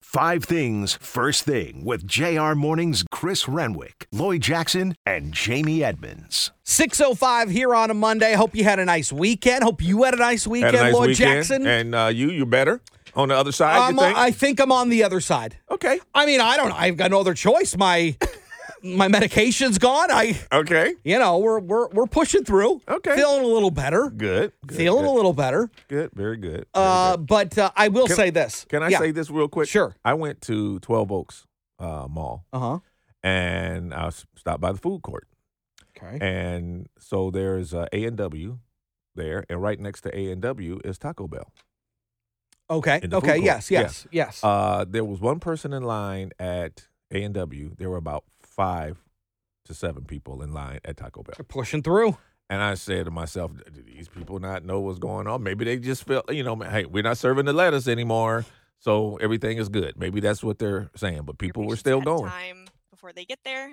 Five Things First Thing with JR Morning's Chris Renwick, Lloyd Jackson, and Jamie Edmonds. 6:05 here on a Monday. Hope you had a nice weekend. Hope you had a nice weekend, Lloyd Jackson. And you're better on the other side, you think? I think I'm on the other side. Okay. I mean, I don't know. I've got no other choice. My medication's gone. Okay. We're pushing through. Okay. Feeling a little better. Good. Feeling a little better. Good. Very good. But I will say this. Can I say this real quick? Sure. I went to 12 Oaks Mall. And I stopped by the food court. Okay. And so there's A&W there, and right next to A&W is Taco Bell. Okay. In the food court. Yes. There was one person in line at A&W. There were about 5 to 7 people in line at Taco Bell. They're pushing through. And I said to myself, do these people not know what's going on? Maybe they just felt, hey, we're not serving the lettuce anymore, so everything is good. Maybe that's what they're saying, but people were still going. Time before they get there.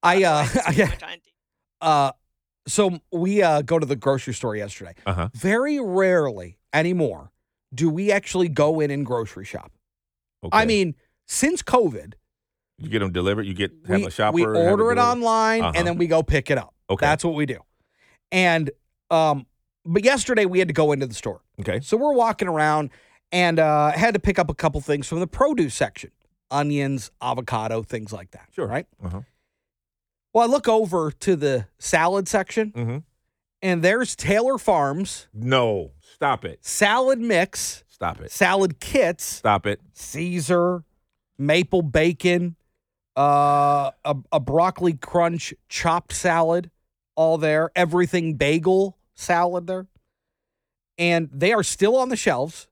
So we go to the grocery store yesterday. Very rarely anymore do we actually go in and grocery shop. Okay. I mean, since COVID, you get them delivered. You have a shopper. We order it online and then we go pick it up. Okay, that's what we do. And but yesterday we had to go into the store. Okay, so we're walking around and had to pick up a couple things from the produce section: onions, avocado, things like that. Sure, right? Well, I look over to the salad section, and there's Taylor Farms. No, stop it. Salad mix. Stop it. Salad kits. Stop it. Caesar, maple bacon, a broccoli crunch chopped salad, all there. Everything bagel salad there. And they are still on the shelves.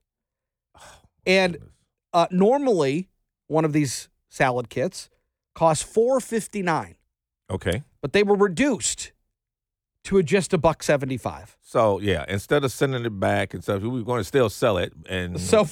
And normally, one of these salad kits costs $4.59. Okay. But they were reduced to just $1.75. So, yeah, instead of sending it back and stuff, we were going to still sell it. And so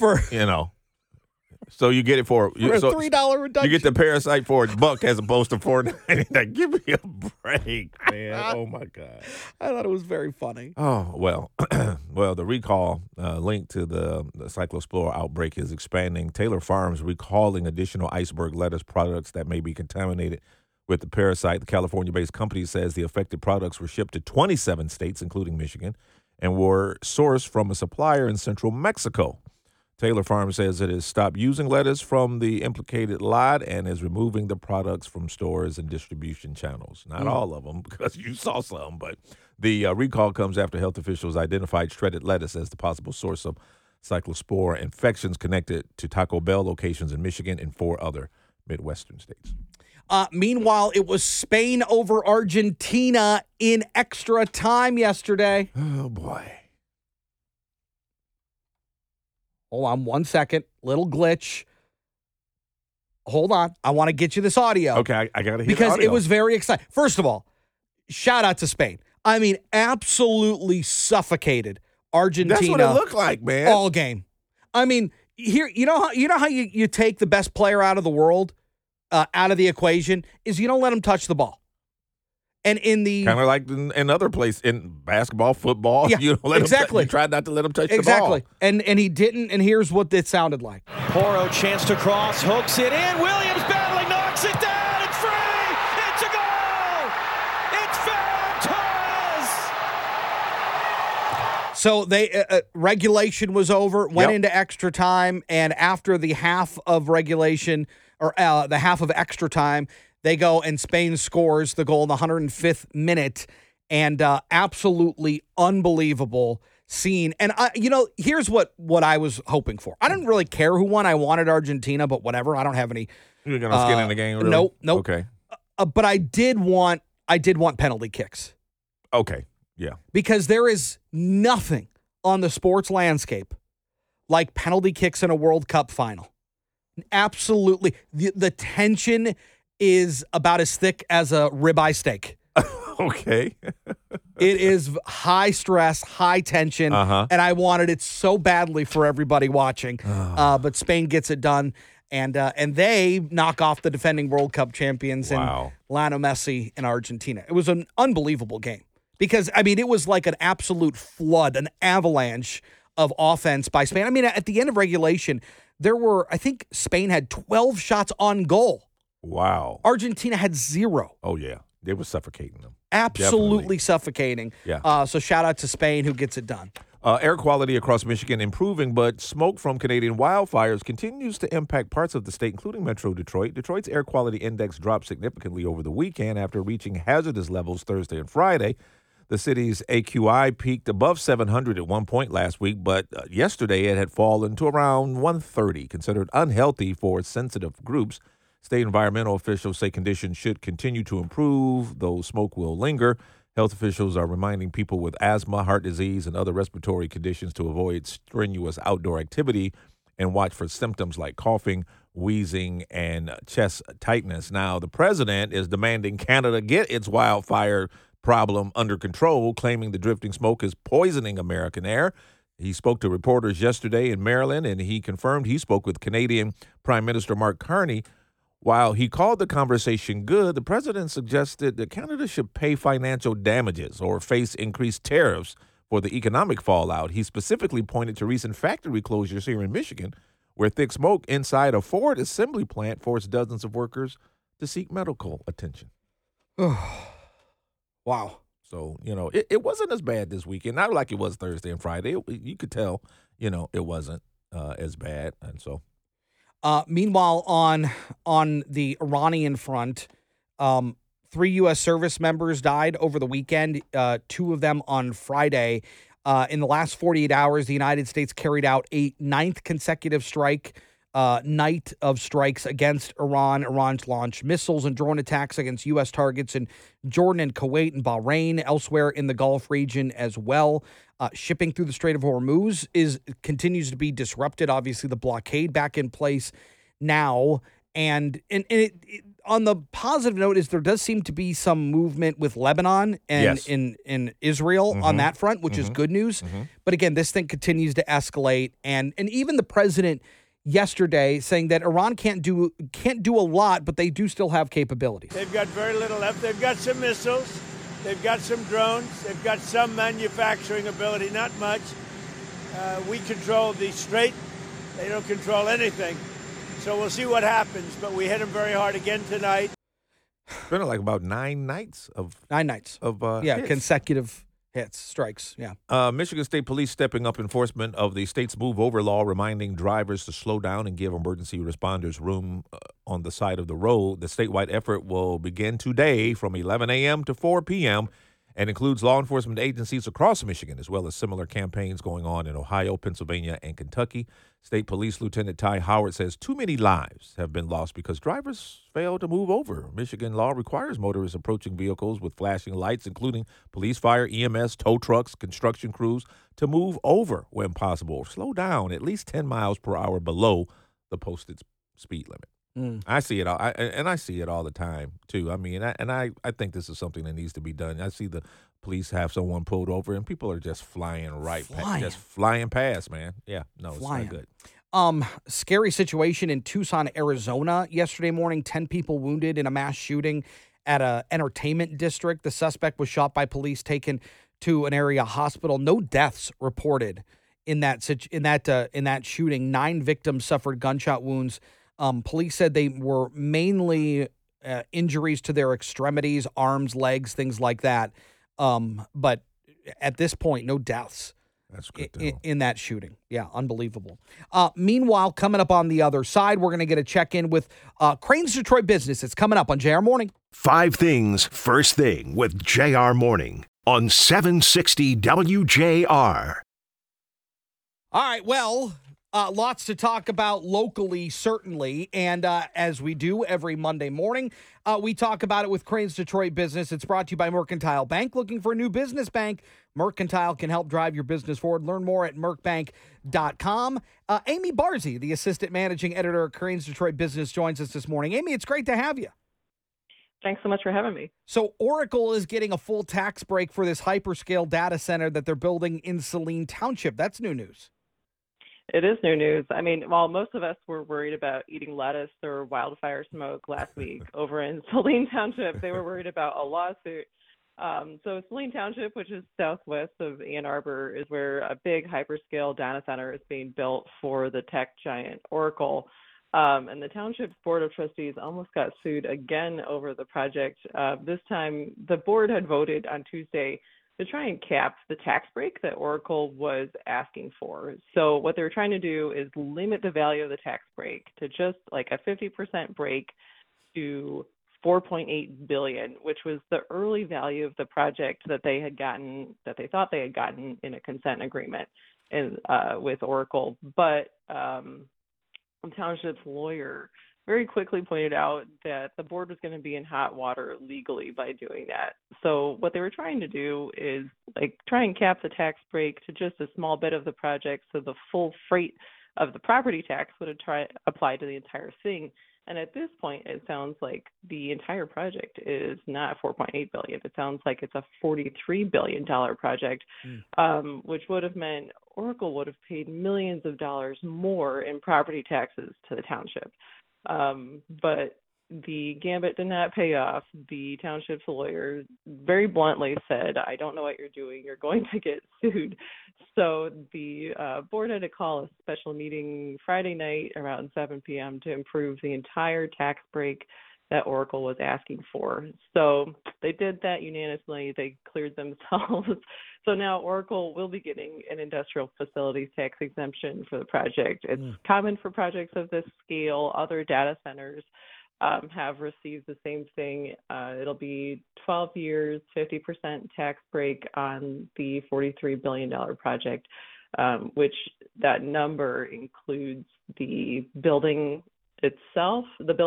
so you get it for a $3 reduction. You get the Parasite for $1 as opposed to $4.99. Give me a break, man. Oh, my God. I thought it was very funny. Oh, well, the recall linked to the Cyclospora outbreak is expanding. Taylor Farms recalling additional iceberg lettuce products that may be contaminated with the parasite. The California-based company says the affected products were shipped to 27 states, including Michigan, and were sourced from a supplier in central Mexico. Taylor Farms says it has stopped using lettuce from the implicated lot and is removing the products from stores and distribution channels. Not all of them, because you saw some, but the recall comes after health officials identified shredded lettuce as the possible source of cyclospora infections connected to Taco Bell locations in Michigan and 4 other Midwestern states. Meanwhile, it was Spain over Argentina in extra time yesterday. Oh, boy. Hold on 1 second. Little glitch. Hold on. I want to get you this audio. Okay, I got to hear because the audio. It was very exciting. First of all, shout out to Spain. I mean, absolutely suffocated Argentina. That's what it looked like, man. All game. I mean, here, you know how you take the best player out of the world, out of the equation, is you don't let him touch the ball. And in the kind of like in other places in basketball, football, yeah, you don't let exactly. him. You try not to let him touch the ball. Exactly. And he didn't. And here's what it sounded like. Porro chance to cross, hooks it in. Williams battling, knocks it down. It's free. It's a goal. It's Ferran Torres. So they regulation was over, went into extra time, and after the half of regulation or the half of extra time, they go and Spain scores the goal in the 105th minute, and absolutely unbelievable scene. And here's what I was hoping for. I didn't really care who won. I wanted Argentina, but whatever. I don't have any. You're gonna skin in the game, really? Nope. Okay. But I did want penalty kicks. Okay. Yeah. Because there is nothing on the sports landscape like penalty kicks in a World Cup final. Absolutely. The tension is about as thick as a ribeye steak. Okay. It is high stress, high tension, and I wanted it so badly for everybody watching. But Spain gets it done, and they knock off the defending World Cup champions in Lionel Messi in Argentina. It was an unbelievable game because, I mean, it was like an absolute flood, an avalanche of offense by Spain. I mean, at the end of regulation, I think Spain had 12 shots on goal. Wow. Argentina had 0. Oh, yeah. They were suffocating them. Absolutely Definitely. suffocating. Yeah. So shout out to Spain who gets it done. Air quality across Michigan improving, but smoke from Canadian wildfires continues to impact parts of the state, including Metro Detroit. Detroit's air quality index dropped significantly over the weekend after reaching hazardous levels Thursday and Friday. The city's AQI peaked above 700 at one point last week, but yesterday it had fallen to around 130, considered unhealthy for sensitive groups. State environmental officials say conditions should continue to improve, though smoke will linger. Health officials are reminding people with asthma, heart disease, and other respiratory conditions to avoid strenuous outdoor activity and watch for symptoms like coughing, wheezing, and chest tightness. Now, the president is demanding Canada get its wildfire problem under control, claiming the drifting smoke is poisoning American air. He spoke to reporters yesterday in Maryland, and he confirmed he spoke with Canadian Prime Minister Mark Carney. While he called the conversation good, the president suggested that Canada should pay financial damages or face increased tariffs for the economic fallout. He specifically pointed to recent factory closures here in Michigan, where thick smoke inside a Ford assembly plant forced dozens of workers to seek medical attention. Wow. So, it wasn't as bad this weekend. Not like it was Thursday and Friday. You could tell, it wasn't as bad. And so. Meanwhile, on the Iranian front, 3 U.S. service members died over the weekend, 2 of them on Friday. In the last 48 hours, the United States carried out a 9th consecutive night of strikes against Iran. Iran's launched missiles and drone attacks against U.S. targets in Jordan and Kuwait and Bahrain, elsewhere in the Gulf region as well. Shipping through the Strait of Hormuz continues to be disrupted. Obviously, the blockade back in place now. And on the positive note is there does seem to be some movement with Lebanon and Yes. in Israel on that front, which is good news. But again, this thing continues to escalate. And even the president yesterday saying that Iran can't do a lot, but they do still have capabilities. They've got very little left. They've got some missiles. They've got some drones. They've got some manufacturing ability, not much. We control the strait. They don't control anything. So we'll see what happens. But we hit them very hard again tonight. It's been like about 9 nights of 9 nights. Of hits. Consecutive hits, strikes. Yeah. Michigan State Police stepping up enforcement of the state's move over law, reminding drivers to slow down and give emergency responders room on the side of the road. The statewide effort will begin today from 11 a.m. to 4 p.m. and includes law enforcement agencies across Michigan, as well as similar campaigns going on in Ohio, Pennsylvania, and Kentucky. State Police Lieutenant Ty Howard says too many lives have been lost because drivers fail to move over. Michigan law requires motorists approaching vehicles with flashing lights, including police, fire, EMS, tow trucks, construction crews, to move over when possible or slow down at least 10 miles per hour below the posted speed limit. I see it all, and I see it all the time too. I mean, I think this is something that needs to be done. I see the police have someone pulled over, and people are just flying past, man. Yeah, no, Flying. It's not good. Scary situation in Tucson, Arizona yesterday morning. 10 people wounded in a mass shooting at a entertainment district. The suspect was shot by police, taken to an area hospital. No deaths reported in that shooting. 9 victims suffered gunshot wounds. Police said they were mainly injuries to their extremities, arms, legs, things like that. But at this point, no deaths. That's good in that shooting. Yeah, unbelievable. Meanwhile, coming up on the other side, we're going to get a check-in with Crane's Detroit Business. It's coming up on JR Morning. 5 things first thing with JR Morning on 760 WJR. All right, well, lots to talk about locally, certainly. And as we do every Monday morning, we talk about it with Crane's Detroit Business. It's brought to you by Mercantile Bank. Looking for a new business bank? Mercantile can help drive your business forward. Learn more at mercbank.com. Amy Barzy, the assistant managing editor at Crane's Detroit Business, joins us this morning. Amy, it's great to have you. Thanks so much for having me. So Oracle is getting a full tax break for this hyperscale data center that they're building in Saline Township. That's new news. It is new news. I mean, while most of us were worried about eating lettuce or wildfire smoke last week over in Saline Township, they were worried about a lawsuit. So Saline Township, which is southwest of Ann Arbor, is where a big hyperscale data center is being built for the tech giant Oracle. And the township's board of trustees almost got sued again over the project. This time, the board had voted on Tuesday to try and cap the tax break that Oracle was asking for. So what they were trying to do is limit the value of the tax break to just like a 50% break to $4.8 billion, which was the early value of the project that they had gotten, that they thought they had gotten in a consent agreement with Oracle. But the township's lawyer very quickly pointed out that the board was going to be in hot water legally by doing that. So what they were trying to do is like try and cap the tax break to just a small bit of the project, so the full freight of the property tax would apply to the entire thing. And at this point, it sounds like the entire project is not $4.8 billion. It sounds like it's a $43 billion project, which would have meant Oracle would have paid millions of dollars more in property taxes to the township. But the gambit did not pay off. The township's lawyer very bluntly said, "I don't know what you're doing. You're going to get sued." So the board had to call a special meeting Friday night around 7 p.m. to approve the entire tax break that Oracle was asking for. So they did that unanimously. They cleared themselves. So now Oracle will be getting an industrial facilities tax exemption for the project. It's common for projects of this scale. Other data centers have received the same thing. It'll be 12 years, 50% tax break on the $43 billion project, which that number includes the buildings itself,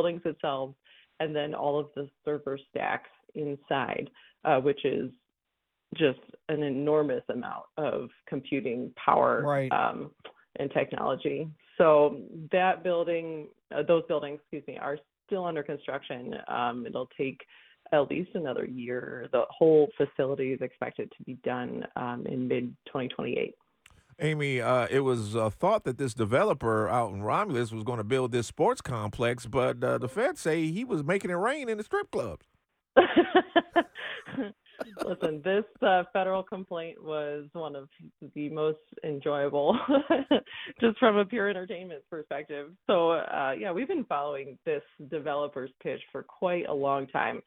and then all of the server stacks inside, which is just an enormous amount of computing power and technology. So that building, those buildings, are still under construction. It'll take at least another year. The whole facility is expected to be done in mid-2028. Amy, it was thought that this developer out in Romulus was going to build this sports complex, but the feds say he was making it rain in the strip clubs. Listen, this federal complaint was one of the most enjoyable, just from a pure entertainment perspective. So, we've been following this developer's pitch for quite a long time,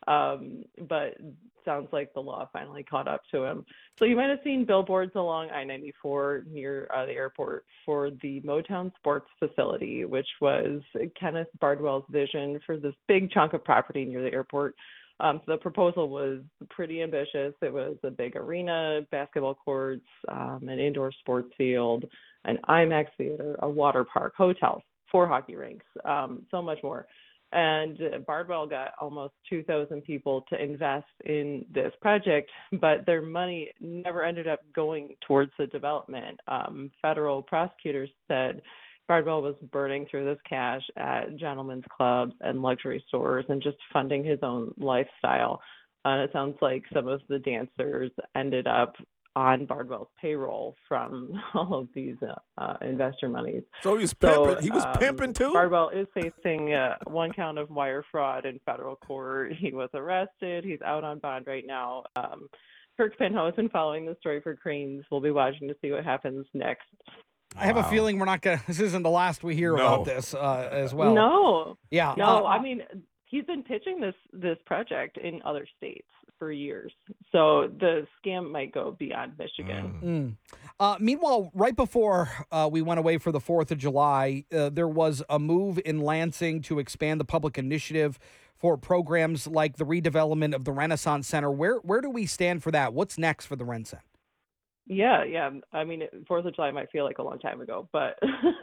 but sounds like the law finally caught up to him. So you might have seen billboards along I-94 near the airport for the Motown Sports Facility, which was Kenneth Bardwell's vision for this big chunk of property near the airport. So the proposal was pretty ambitious. It was a big arena, basketball courts, an indoor sports field, an IMAX theater, a water park, hotels, 4 hockey rinks, so much more. And Bardwell got almost 2,000 people to invest in this project, but their money never ended up going towards the development. Federal prosecutors said Bardwell was burning through this cash at gentlemen's clubs and luxury stores and just funding his own lifestyle. And it sounds like some of the dancers ended up on Bardwell's payroll from all of these investor monies. So he was pimping. He was pimping too? Bardwell is facing 1 count of wire fraud in federal court. He was arrested. He's out on bond right now. Kirk Pinho has been following the story for Cranes. We'll be watching to see what happens next. I have a feeling we're not going to, this isn't the last we hear about this as well. No. Yeah. No, I mean, he's been pitching this project in other states for years. So the scam might go beyond Michigan. Meanwhile, right before we went away for the 4th of July, there was a move in Lansing to expand the public initiative for programs like the redevelopment of the Renaissance Center. Where do we stand for that? What's next for the Ren Center? Yeah. I mean, 4th of July might feel like a long time ago, but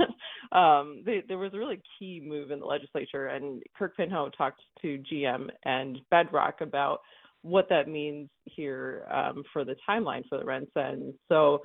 there was a really key move in the legislature, and Kirk Pinho talked to GM and Bedrock about what that means here for the timeline for the RenCen. So,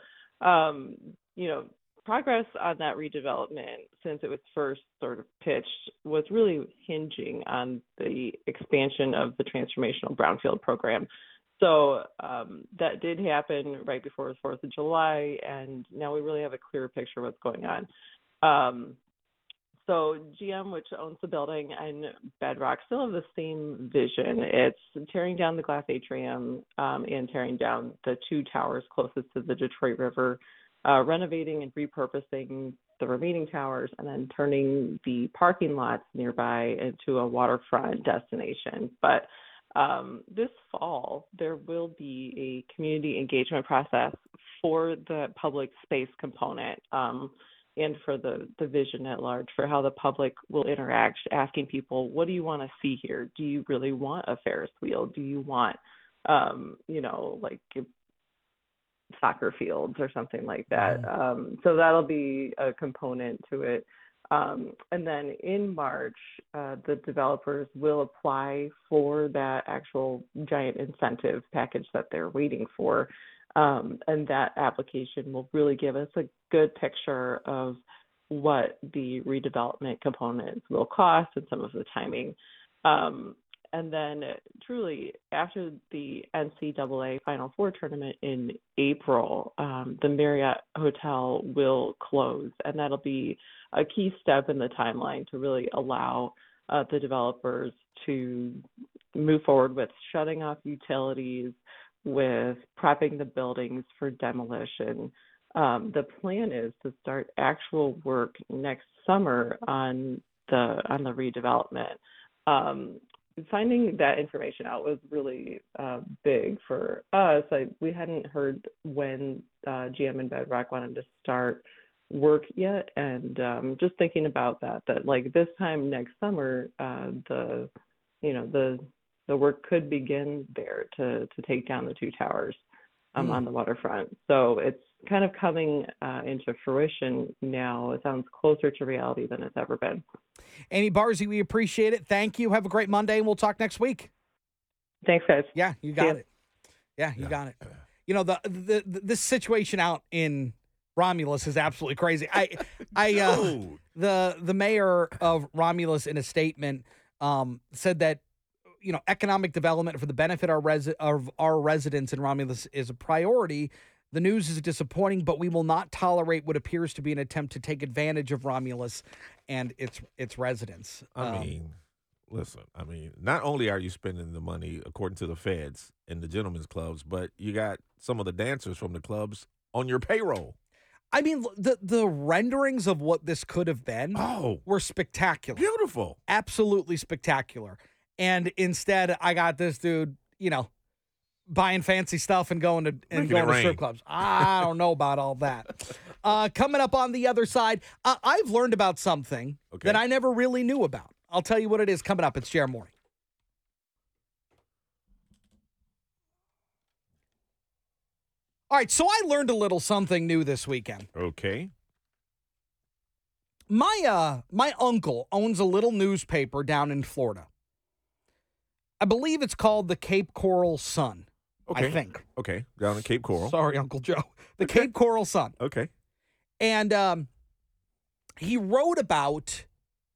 progress on that redevelopment since it was first sort of pitched was really hinging on the expansion of the transformational brownfield program. So that did happen right before the 4th of July, and now we really have a clearer picture of what's going on. So GM, which owns the building, and Bedrock still have the same vision. It's tearing down the glass atrium and tearing down the 2 towers closest to the Detroit River, renovating and repurposing the remaining towers, and then turning the parking lots nearby into a waterfront destination. But this fall, there will be a community engagement process for the public space component and for the vision at large, for how the public will interact, asking people, what do you want to see here? Do you really want a Ferris wheel? Do you want, like soccer fields or something like that? So that'll be a component to it. And then in March, the developers will apply for that actual giant incentive package that they're waiting for. And that application will really give us a good picture of what the redevelopment components will cost and some of the timing. And then truly, after the NCAA Final Four tournament in April, the Marriott Hotel will close, and that'll be a key step in the timeline to really allow the developers to move forward with shutting off utilities, with prepping the buildings for demolition. The plan is to start actual work next summer on the redevelopment. Finding that information out was really big for us. We hadn't heard when GM and Bedrock wanted to start work yet, and just thinking about that like this time next summer, the work could begin there to take down the 2 towers on the waterfront. So it's kind of coming into fruition now. It sounds closer to reality than it's ever been. Amy Barzee, we appreciate it. Thank you. Have a great Monday, and we'll talk next week. Thanks, guys. Yeah, you got it. Yeah, you got it. This situation out in Romulus is absolutely crazy. The mayor of Romulus, in a statement, said that economic development for the benefit of our residents in Romulus is a priority. The news is disappointing, but we will not tolerate what appears to be an attempt to take advantage of Romulus and its residents. Listen, not only are you spending the money according to the feds and the gentlemen's clubs, but you got some of the dancers from the clubs on your payroll. The renderings of what this could have been were spectacular. Beautiful. Absolutely spectacular. And instead, I got this dude, buying fancy stuff and going to strip clubs. I don't know about all that. Coming up on the other side, I've learned about something that I never really knew about. I'll tell you what it is coming up. It's JR Morning. All right, so I learned a little something new this weekend. Okay. My uncle owns a little newspaper down in Florida. I believe it's called the Cape Coral Sun. Okay. I think. Okay. Down in Cape Coral. Sorry, Uncle Joe. The Cape Coral Sun. Okay. And he wrote about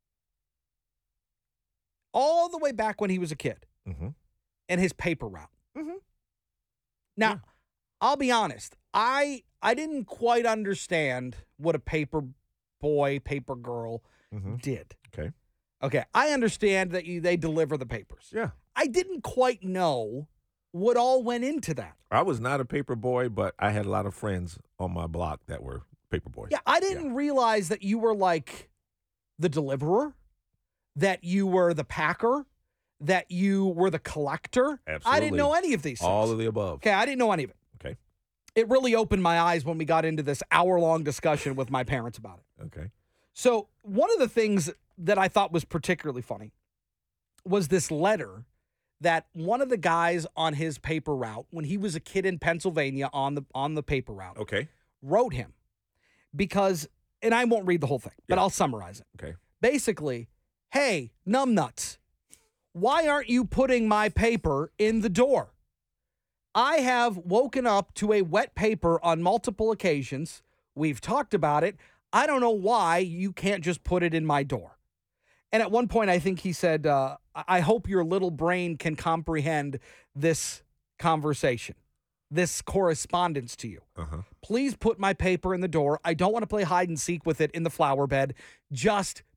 all the way back when he was a kid and his paper route. Now, I'll be honest. I didn't quite understand what a paper boy, paper girl did. Okay. I understand that they deliver the papers. Yeah. I didn't quite know what all went into that. I was not a paper boy, but I had a lot of friends on my block that were paper boys. Yeah, I didn't realize that you were like the deliverer, that you were the packer, that you were the collector. Absolutely. I didn't know any of these things. All of the above. Okay, I didn't know any of it. Okay. It really opened my eyes when we got into this hour-long discussion with my parents about it. Okay. So one of the things that I thought was particularly funny was this letter that one of the guys on his paper route, when he was a kid in Pennsylvania on the paper route, wrote him because, and I won't read the whole thing, but I'll summarize it. Okay. Basically, hey, numbnuts, why aren't you putting my paper in the door? I have woken up to a wet paper on multiple occasions. We've talked about it. I don't know why you can't just put it in my door. And at one point, I think he said, I hope your little brain can comprehend this conversation, this correspondence to you. Please put my paper in the door. I don't want to play hide and seek with it in the flower bed. Just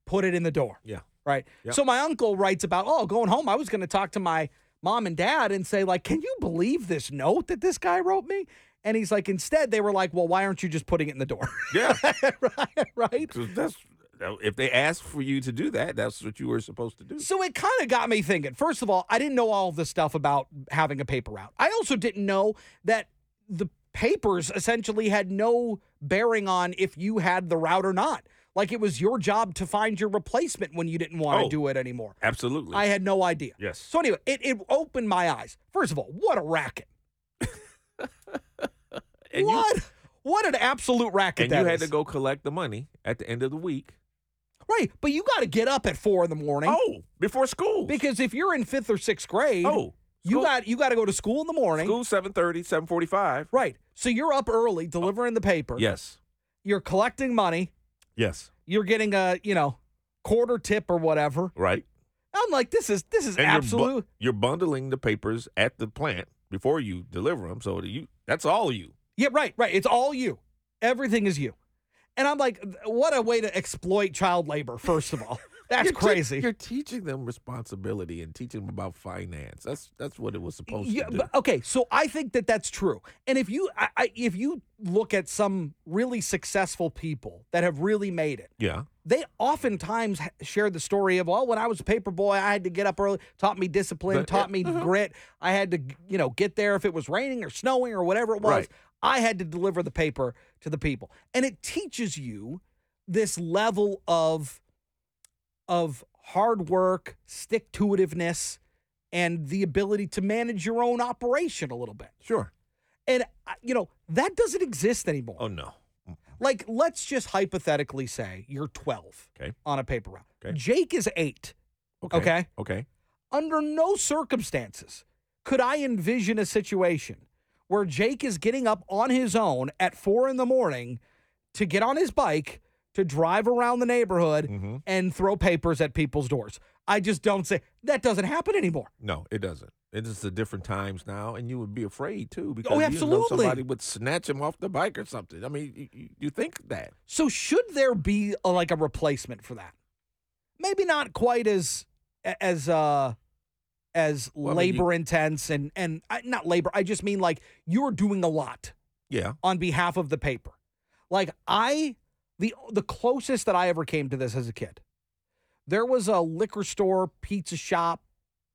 put it in the door. Yeah. Right. Yep. So my uncle writes about, going home, I was going to talk to my mom and dad and say, like, can you believe this note that this guy wrote me? And he's like, instead, they were like, well, why aren't you just putting it in the door? Yeah. Right. If they asked for you to do that, that's what you were supposed to do. So it kind of got me thinking. First of all, I didn't know all of the stuff about having a paper route. I also didn't know that the papers essentially had no bearing on if you had the route or not. Like, it was your job to find your replacement when you didn't want to do it anymore. Absolutely. I had no idea. Yes. So anyway, it opened my eyes. First of all, what a racket. What an absolute racket that is. And you had to go collect the money at the end of the week. Right, but you got to get up at 4 a.m. Oh, before school. Because if you're in 5th or 6th grade, you got to go to school in the morning. School 7:30, 7:45. Right. So you're up early delivering the paper. Yes. You're collecting money. Yes. You're getting a, quarter tip or whatever. Right. I'm like, this is And absolute. You're bundling the papers at the plant before you deliver them, so that's all you. Yeah, right. It's all you. Everything is you. And I'm like, what a way to exploit child labor, first of all. That's crazy. You're teaching them responsibility and teaching them about finance. That's what it was supposed to do. But, okay, so I think that that's true. And if you if you look at some really successful people that have really made it, Yeah. they oftentimes share the story of, well, when I was a paper boy, I had to get up early, taught me discipline, taught me grit. I had to, get there if it was raining or snowing or whatever it was. Right. I had to deliver the paper to the people. And it teaches you this level of hard work, stick-to-itiveness, and the ability to manage your own operation a little bit. Sure. And, that doesn't exist anymore. Oh, no. Like, let's just hypothetically say you're 12 on a paper route. Okay. Jake is 8. Okay. Okay. Under no circumstances could I envision a situation where Jake is getting up on his own at 4 a.m. to get on his bike, to drive around the neighborhood and throw papers at people's doors. I just don't say that doesn't happen anymore. No, it doesn't. It's just the different times now, and you would be afraid too because absolutely. somebody would snatch him off the bike or something. I mean, you think that. So should there be a replacement for that? Maybe not quite as labor intense and not labor. I just mean like you're doing a lot. Yeah. On behalf of the paper. Like the closest that I ever came to this as a kid, there was a liquor store, pizza shop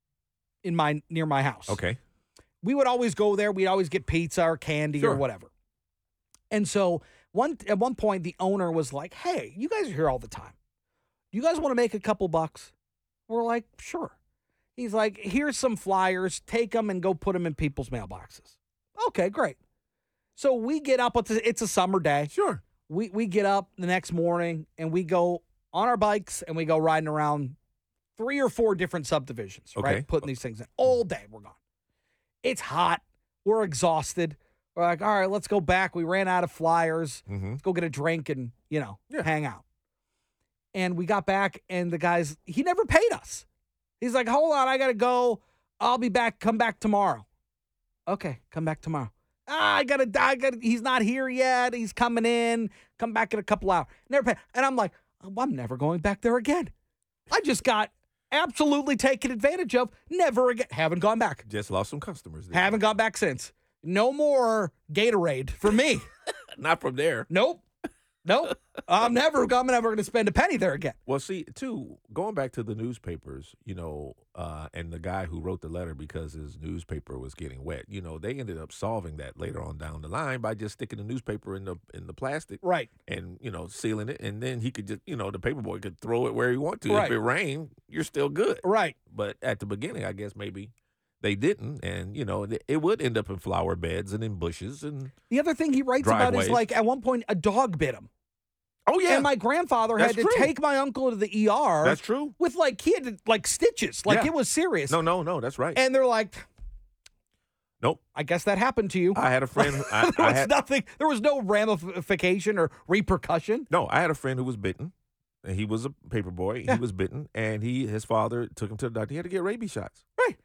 near my house. Okay. We would always go there. We'd always get pizza or candy or whatever. And so at one point, the owner was like, hey, you guys are here all the time. You guys want to make a couple bucks? We're like, sure. He's like, here's some flyers. Take them and go put them in people's mailboxes. Okay, great. So we get up. It's a summer day. Sure. We get up the next morning and we go on our bikes and we go riding around 3 or 4 different subdivisions, right? Putting these things in. All day we're gone. It's hot. We're exhausted. We're like, all right, let's go back. We ran out of flyers. Let's go get a drink and, hang out. And we got back and the guy's, he never paid us. He's like, hold on, I got to go. I'll be back. Come back tomorrow. Okay, come back tomorrow. I gotta, he's not here yet. He's coming in. Come back in a couple hours. Never pay. And I'm like, I'm never going back there again. I just got absolutely taken advantage of. Never again. Haven't gone back. Just lost some customers there. Haven't gone back since. No more Gatorade for me. Not from there. Nope. I'm never going to spend a penny there again. Well, see, too, going back to the newspapers, and the guy who wrote the letter because his newspaper was getting wet, they ended up solving that later on down the line by just sticking the newspaper in the plastic. Right. And, sealing it. And then he could just, the paper boy could throw it where he wanted to. Right. If it rained, you're still good. Right. But at the beginning, I guess maybe they didn't. And, it would end up in flower beds and in bushes. And the other thing he writes about is like at one point a dog bit him. Oh, yeah. And my grandfather had to take my uncle to the ER. That's true. With he had stitches. It was serious. No, that's right. And they're like, nope. I guess that happened to you. I had a friend. There was no ramification or repercussion. No, I had a friend who was bitten. And he was a paper boy. Yeah. He was bitten. And his father took him to the doctor. He had to get rabies shots. Right. And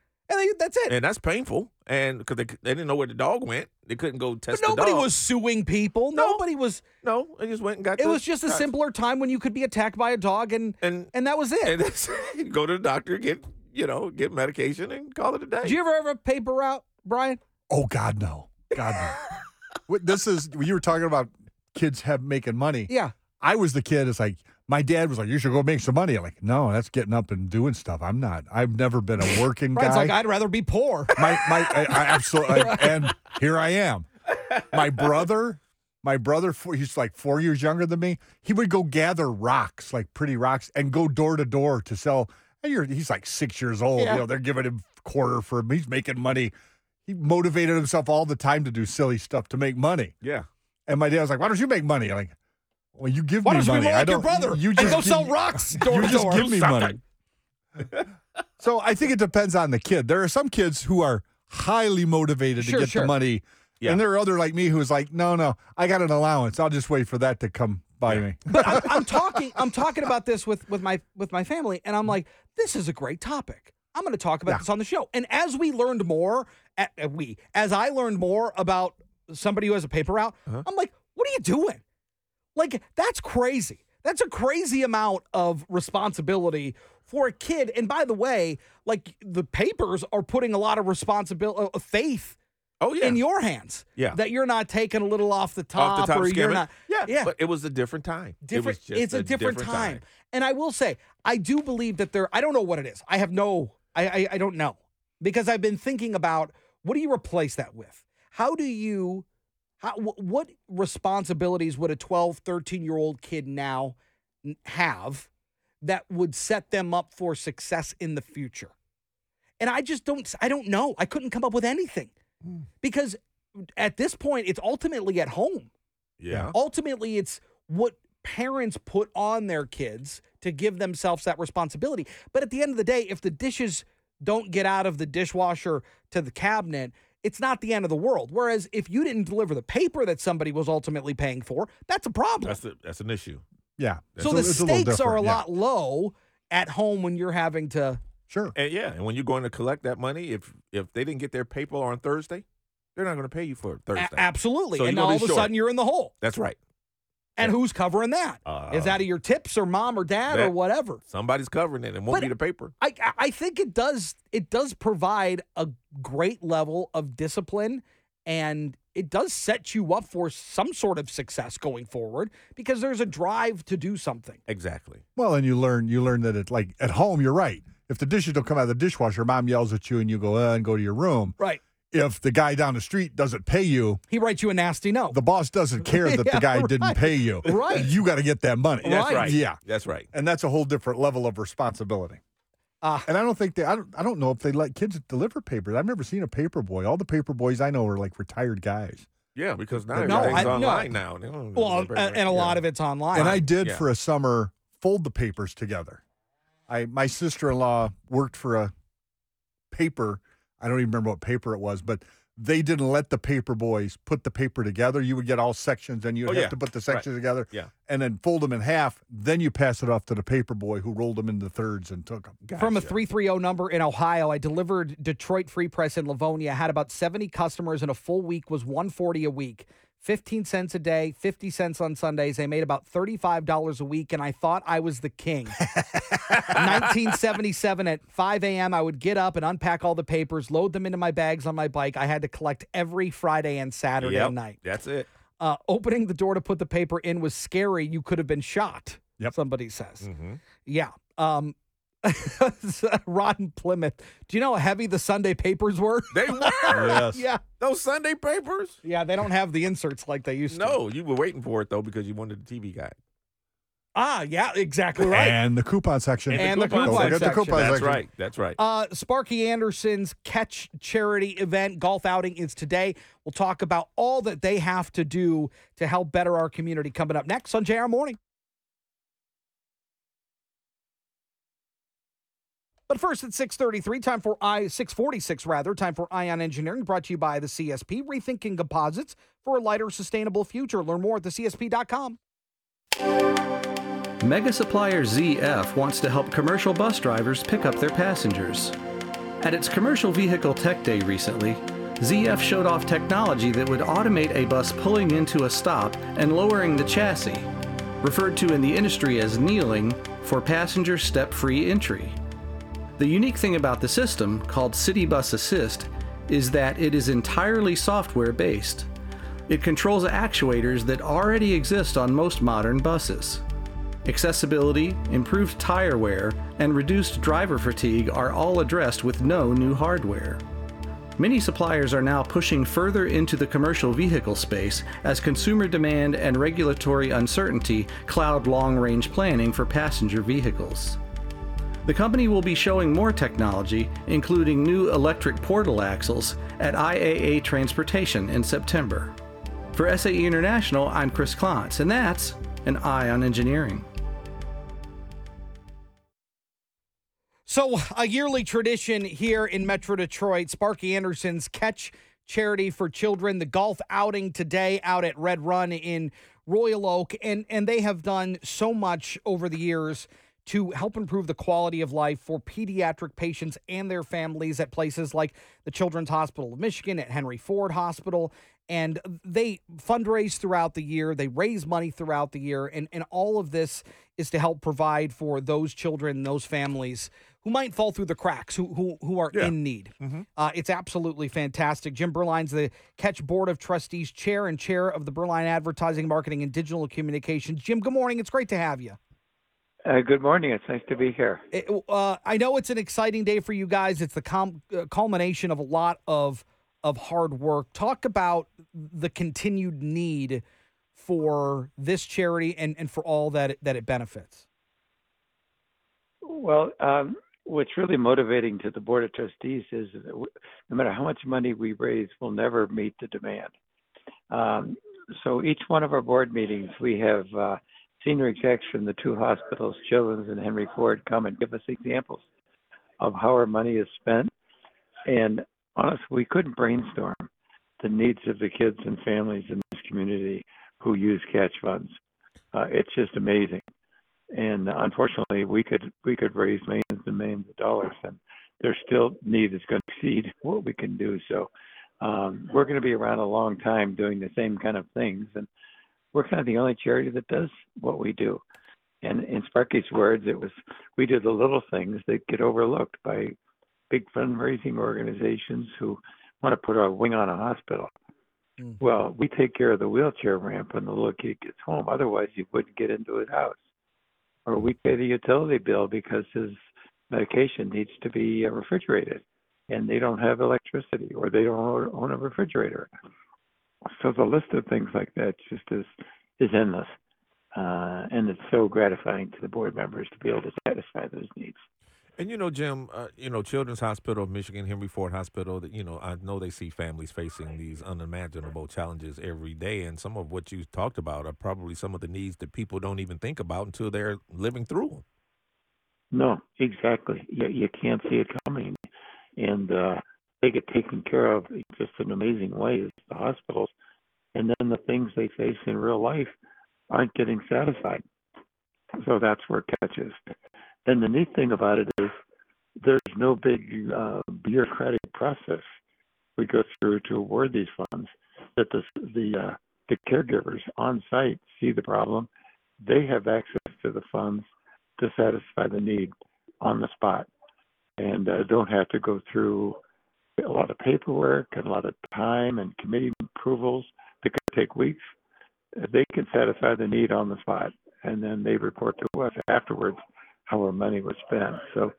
that's it. And that's painful. And because they didn't know where the dog went. They couldn't go test But the dog. nobody was suing people. No. Nobody was. No, they just went and got It was just a simpler time when you could be attacked by a dog, and that was it. And that's, go to the doctor, get medication, and call it a day. Did you ever have a paper route, Brian? Oh, God, no. God, no. You were talking about kids making money. Yeah. I was the kid. It's like, my dad was like, you should go make some money. I'm like, no, that's getting up and doing stuff. I'm not. I've never been a working Brian's guy. like, I'd rather be poor. I absolutely, and here I am. My brother, he's like 4 years younger than me. He would go gather rocks, like pretty rocks, and go door to door to sell. And he's like 6 years old. Yeah. They're giving him quarter for him. He's making money. He motivated himself all the time to do silly stuff to make money. Yeah. And my dad was like, why don't you make money? I'm like, well, you give Why me don't you money. be more I like your don't. brother? You and just go give sell me- rocks door You to just door. give me money. So I think it depends on the kid. There are some kids who are highly motivated to get the money. Yeah. And there are other like me who's like, no, I got an allowance. I'll just wait for that to come by me. But I'm talking about this with my family, and I'm like, this is a great topic. I'm going to talk about this on the show. And as we learned more, as I learned more about somebody who has a paper route, I'm like, what are you doing? Like, that's crazy. That's a crazy amount of responsibility for a kid. And by the way, like, the papers are putting a lot of responsibility, faith in your hands. Yeah. That you're not taking a little off the top, or you're skimming. not. Yeah. But it was a different time. It's a different time. And I will say, I do believe that I don't know what it is. I don't know. Because I've been thinking about, what do you replace that with? What responsibilities would a 12, 13-year-old kid now have that would set them up for success in the future? And I don't know. I couldn't come up with anything. Because at this point, it's ultimately at home. Yeah. Ultimately, it's what parents put on their kids to give themselves that responsibility. But at the end of the day, if the dishes don't get out of the dishwasher to the cabinet, it's not the end of the world. Whereas if you didn't deliver the paper that somebody was ultimately paying for, that's a problem. That's an issue. Yeah. So the stakes are a lot low at home when you're having to. Sure. And when you're going to collect that money, if they didn't get their paper on Thursday, they're not going to pay you for Thursday. Absolutely. So and all of a sudden you're in the hole. That's right. And who's covering that? Is that of your tips or mom or dad or whatever? Somebody's covering it. It won't be the paper. I think it does provide a great level of discipline, and it does set you up for some sort of success going forward because there's a drive to do something. Exactly. Well, and you learn that it, like, at home, you're right. If the dishes don't come out of the dishwasher, mom yells at you and you go and go to your room. Right. If the guy down the street doesn't pay you, he writes you a nasty note. The boss doesn't care that the guy didn't pay you. Right. You got to get that money. That's right. Yeah. That's right. And that's a whole different level of responsibility. And I don't think I don't know if they let kids deliver papers. I've never seen a paper boy. All the paper boys I know are like retired guys. Yeah, because now everything's online now. Well, and a lot of it's online. And I did for a summer fold the papers together. My sister-in-law worked for a paper. I don't even remember what paper it was, but they didn't let the paper boys put the paper together. You would get all sections, and you'd have to put the sections together, and then fold them in half. Then you pass it off to the paper boy who rolled them into thirds and took them. Gotcha. From a 330 number in Ohio, I delivered Detroit Free Press in Livonia. Had about 70 customers in a full week. Was $140 a week. 15 cents a day, 50 cents on Sundays. They made about $35 a week, and I thought I was the king. 1977 at 5 a.m., I would get up and unpack all the papers, load them into my bags on my bike. I had to collect every Friday and Saturday night. That's it. Opening the door to put the paper in was scary. You could have been shot, somebody says. Mm-hmm. Yeah. Rod in Plymouth. Do you know how heavy the Sunday papers were? They were. Yes. Yeah. Those Sunday papers? Yeah, they don't have the inserts like they used to. No, you were waiting for it, though, because you wanted the TV guide. Yeah, exactly right. And the coupon section. And the coupon Don't forget section. the coupon That's section. right. That's right. Sparky Anderson's Catch charity event, golf outing is today. We'll talk about all that they have to do to help better our community coming up next on JR Morning. But first at 6:33, time for 6:46 rather, time for Ion Engineering, brought to you by the CSP, rethinking composites for a lighter, sustainable future. Learn more at thecsp.com. Mega Supplier ZF wants to help commercial bus drivers pick up their passengers. At its Commercial Vehicle Tech Day recently, ZF showed off technology that would automate a bus pulling into a stop and lowering the chassis, referred to in the industry as kneeling, for passenger step-free entry. The unique thing about the system, called City Bus Assist, is that it is entirely software-based. It controls actuators that already exist on most modern buses. Accessibility, improved tire wear, and reduced driver fatigue are all addressed with no new hardware. Many suppliers are now pushing further into the commercial vehicle space as consumer demand and regulatory uncertainty cloud long-range planning for passenger vehicles. The company will be showing more technology, including new electric portal axles, at IAA Transportation in September. For SAE International, I'm Chris Klontz, and that's an Eye on Engineering. So, a yearly tradition here in Metro Detroit, Sparky Anderson's Catch Charity for Children, the golf outing today out at Red Run in Royal Oak, and they have done so much over the years to help improve the quality of life for pediatric patients and their families at places like the Children's Hospital of Michigan, at Henry Ford Hospital. And they fundraise throughout the year. They raise money throughout the year. And all of this is to help provide for those children, those families who might fall through the cracks, who are in need. Mm-hmm. It's absolutely fantastic. Jim Berline's the Catch Board of Trustees Chair and Chair of the Berline Advertising, Marketing, and Digital Communications. Jim, good morning. It's great to have you. Good morning. It's nice to be here. I know it's an exciting day for you guys. It's the culmination of a lot of hard work. Talk about the continued need for this charity and for all that it benefits. Well, what's really motivating to the Board of Trustees is that no matter how much money we raise, we'll never meet the demand. So each one of our board meetings, we have senior execs from the two hospitals, Children's and Henry Ford, come and give us examples of how our money is spent. And honestly, we couldn't brainstorm the needs of the kids and families in this community who use catch funds. It's just amazing. And unfortunately, we could raise millions and millions of dollars, and their still need is going to exceed what we can do. So we're going to be around a long time doing the same kind of things, and we're kind of the only charity that does what we do. And in Sparky's words, we do the little things that get overlooked by big fundraising organizations who want to put a wing on a hospital. Mm-hmm. Well, we take care of the wheelchair ramp when the little kid gets home. Otherwise, he wouldn't get into his house. Or we pay the utility bill because his medication needs to be refrigerated, and they don't have electricity, or they don't own a refrigerator. So the list of things like that just is endless, and it's so gratifying to the board members to be able to satisfy those needs. And, Jim, Children's Hospital of Michigan, Henry Ford Hospital, I know they see families facing these unimaginable challenges every day. And some of what you talked about are probably some of the needs that people don't even think about until they're living through them. No, exactly. You can't see it coming. And they get taken care of just in amazing ways, the hospitals. And then the things they face in real life aren't getting satisfied. So that's where Catch is. And the neat thing about it is there's no big bureaucratic process we go through to award these funds. That the caregivers on site see the problem, they have access to the funds to satisfy the need on the spot, and don't have to go through a lot of paperwork and a lot of time and committee approvals that could take weeks. They can satisfy the need on the spot, and then they report to us afterwards how our money was spent. So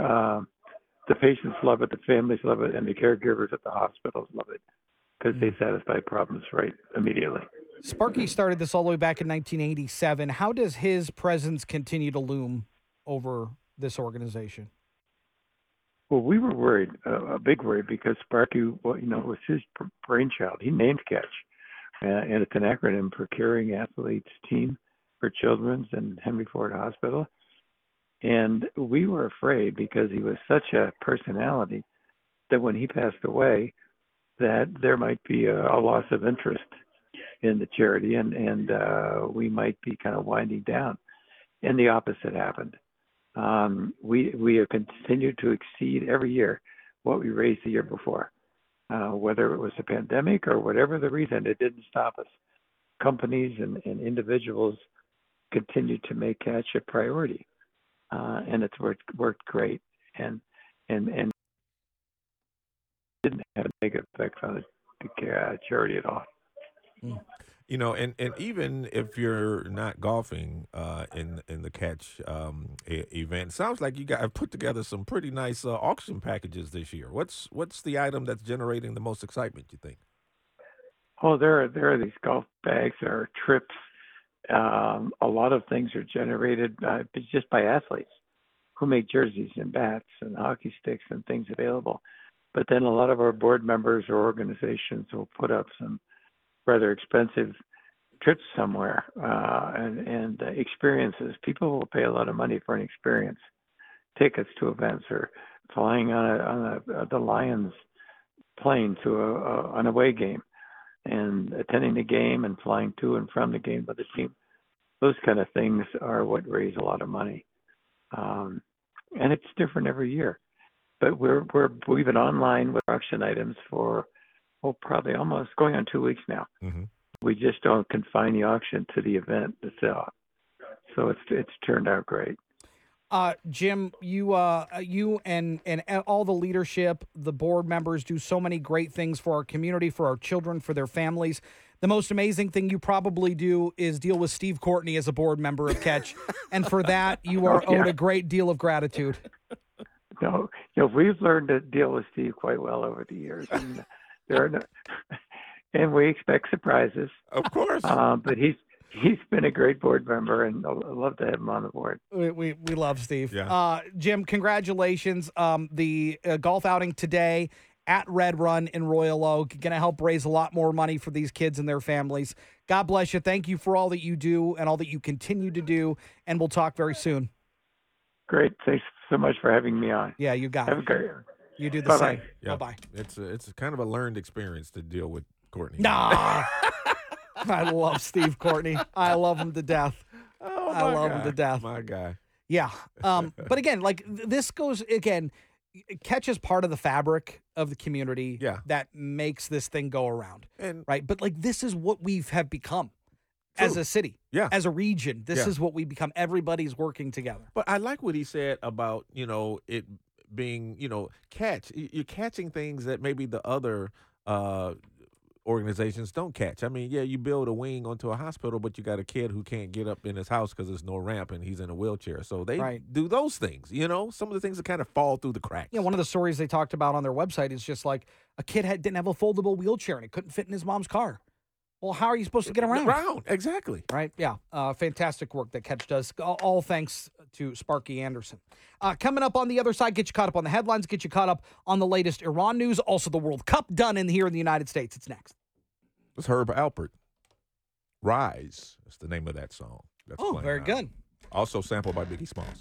the patients love it, the families love it, and the caregivers at the hospitals love it because they satisfy problems right immediately. Sparky started this all the way back in 1987. How does his presence continue to loom over this organization? Well, we were worried, a big worry, because Sparky, was his brainchild. He named Catch, and it's an acronym for Caring Athletes Team for Children's and Henry Ford Hospital. And we were afraid because he was such a personality that when he passed away, that there might be a loss of interest in the charity, and we might be kind of winding down. And the opposite happened. We have continued to exceed every year. what we raised the year before. Whether it was a pandemic or whatever the reason, it didn't stop us. Companies and individuals continued to make catch a priority, and it's worked great, and didn't have a negative effect on the charity at all. You know, and even if you're not golfing in the catch event, sounds like you guys put together some pretty nice auction packages this year. What's the item that's generating the most excitement, you think? Oh, there are these golf bags, there are trips. A lot of things are generated just by athletes who make jerseys and bats and hockey sticks and things available. But then a lot of our board members or organizations will put up some rather expensive trips somewhere and experiences. People will pay a lot of money for an experience, tickets to events, or flying on the Lions plane to an away game and attending the game and flying to and from the game with the team. Those kind of things are what raise a lot of money, and it's different every year. But we've been online with auction items for probably almost going on 2 weeks now. Mm-hmm. We just don't confine the auction to the event itself. So it's turned out great. Jim, you and all the leadership, the board members do so many great things for our community, for our children, for their families. The most amazing thing you probably do is deal with Steve Courtney as a board member of Catch. And for that, you are owed a great deal of gratitude. No, we've learned to deal with Steve quite well over the years. And and we expect surprises. Of course. But he's been a great board member, and I'd love to have him on the board. We love Steve. Yeah. Jim, congratulations. The golf outing today at Red Run in Royal Oak, going to help raise a lot more money for these kids and their families. God bless you. Thank you for all that you do and all that you continue to do, and we'll talk very soon. Great. Thanks so much for having me on. Yeah, you got Have it. a great year. You do the Bye-bye. same. Yeah. Bye-bye. It's kind of a learned experience to deal with Courtney. Nah. I love Steve Courtney. I love him to death. Oh, I love him to death. My guy. Yeah. But again, like this goes again, Catch is part of the fabric of the community that makes this thing go around. And right. But like this is what have become True. as a city. Yeah. As a region. This is what we become. Everybody's working together. But I like what he said about, it being, catch. You're catching things that maybe the other organizations don't catch. I mean, you build a wing onto a hospital, but you got a kid who can't get up in his house because there's no ramp and he's in a wheelchair. So they do those things, some of the things that kind of fall through the cracks. One of the stories they talked about on their website is just like a kid didn't have a foldable wheelchair and it couldn't fit in his mom's car. Well, how are you supposed to get around? Exactly. Right? Yeah. Fantastic work that Catch does. All thanks to Sparky Anderson. Coming up on the other side, get you caught up on the headlines, get you caught up on the latest Iran news, also the World Cup done here in the United States. It's next. It's Herb Alpert. Rise. That's the name of that song. That's very good. Also sampled by Biggie Smalls.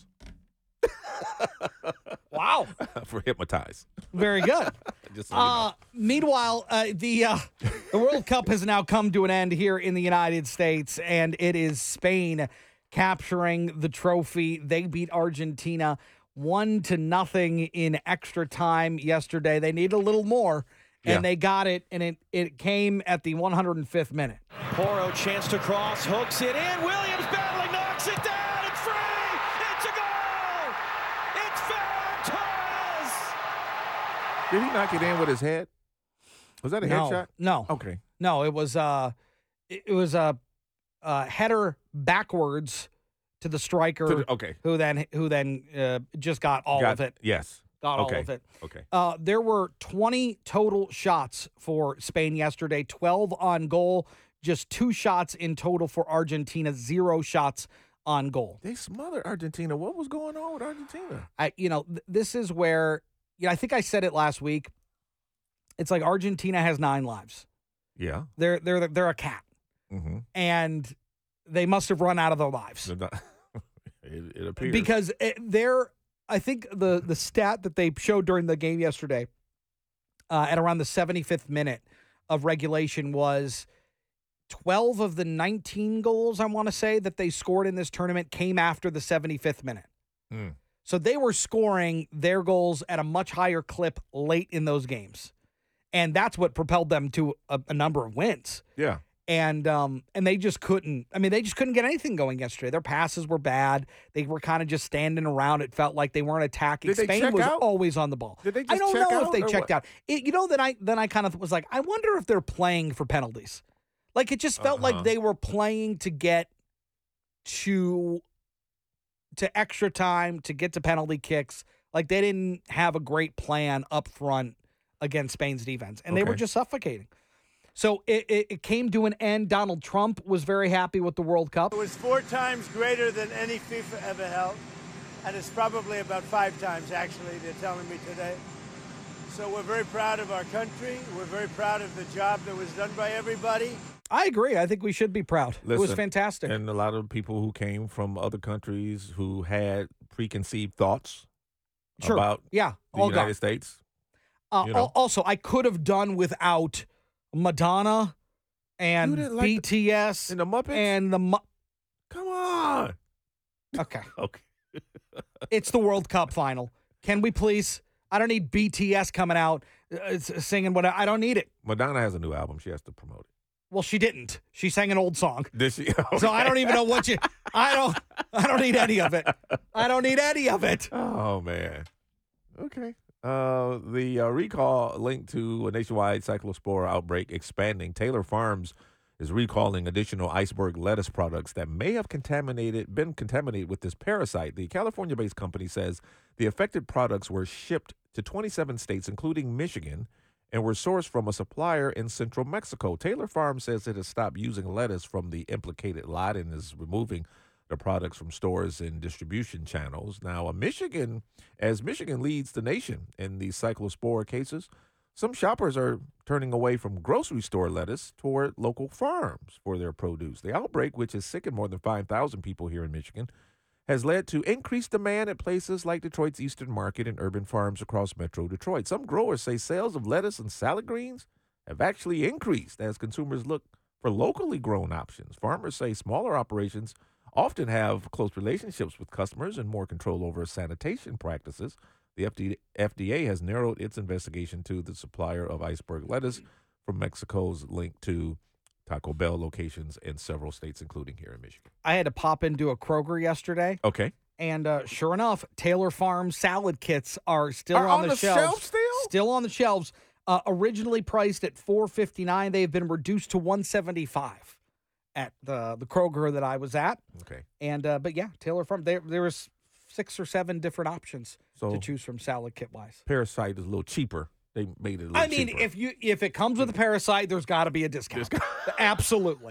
Wow. For Hypnotize. Very good. Just so you know. Meanwhile, the World Cup has now come to an end here in the United States, and it is Spain capturing the trophy. They beat Argentina 1-0 in extra time yesterday. They need a little more, and they got it, and it came at the 105th minute. Porro chance to cross, hooks it in. Williams battling, knocks it down. It's free. It's a goal. It's Ferran Torres. Did he knock it in with his head? Was that a headshot? No. Okay. No, it was a header backwards to the striker. Who then just got all of it. Yes. Got all of it. Okay. There were 20 total shots for Spain yesterday, 12 on goal, just 2 shots in total for Argentina, 0 shots on goal. They smothered Argentina. What was going on with Argentina? This is where, I think I said it last week. It's like Argentina has 9 lives. Yeah. They're a cat. Mm-hmm. And they must have run out of their lives. It appears. Because I think the stat that they showed during the game yesterday at around the 75th minute of regulation was 12 of the 19 goals, I want to say, that they scored in this tournament came after the 75th minute. So they were scoring their goals at a much higher clip late in those games. And that's what propelled them to a number of wins. Yeah. And they just couldn't. I mean, they just couldn't get anything going yesterday. Their passes were bad. They were kind of just standing around. It felt like they weren't attacking. Did they Spain check was out? always on the ball. Did they just I don't check know out if they or checked what? out. Then I kind of was like, I wonder if they're playing for penalties. Like it just felt like they were playing to get to extra time, to get to penalty kicks. Like they didn't have a great plan up front against Spain's defense, and they were just suffocating. So it came to an end. Donald Trump was very happy with the World Cup. It was 4 times greater than any FIFA ever held, and it's probably about 5 times, actually, they're telling me today. So we're very proud of our country. We're very proud of the job that was done by everybody. I agree. I think we should be proud. It was fantastic. And a lot of people who came from other countries who had preconceived thoughts about the United States. Also, I could have done without Madonna and BTS and the Muppets and the Come on. Okay. Okay. It's the World Cup final. Can we please? I don't need BTS coming out singing what I don't need it. Madonna has a new album. She has to promote it. Well, she didn't. She sang an old song. Did she? Okay. So I don't even know what you. I don't need any of it. I don't need any of it. Oh man. Okay. The recall linked to a nationwide cyclospora outbreak expanding. Taylor Farms is recalling additional iceberg lettuce products that may have been contaminated with this parasite. The California-based company says the affected products were shipped to 27 states, including Michigan, and were sourced from a supplier in central Mexico. Taylor Farms says it has stopped using lettuce from the implicated lot and is removing the products from stores and distribution channels. Now, Michigan leads the nation in the cyclospora cases, some shoppers are turning away from grocery store lettuce toward local farms for their produce. The outbreak, which has sickened more than 5,000 people here in Michigan, has led to increased demand at places like Detroit's Eastern Market and urban farms across Metro Detroit. Some growers say sales of lettuce and salad greens have actually increased as consumers look for locally grown options. Farmers say smaller operations often have close relationships with customers and more control over sanitation practices. The FDA has narrowed its investigation to the supplier of iceberg lettuce from Mexico's link to Taco Bell locations in several states, including here in Michigan. I had to pop into a Kroger yesterday. Okay. And sure enough, Taylor Farms salad kits are still on the shelves. Still on the shelves. Originally priced at $4.59, they've been reduced to $1.75 at the Kroger that I was at. Okay. And but yeah, Taylor Farms. There was 6 or 7 different options to choose from salad kit wise. Parasite is a little cheaper. They made it a little cheaper. if it comes with a Parasite, there's got to be a discount. Absolutely.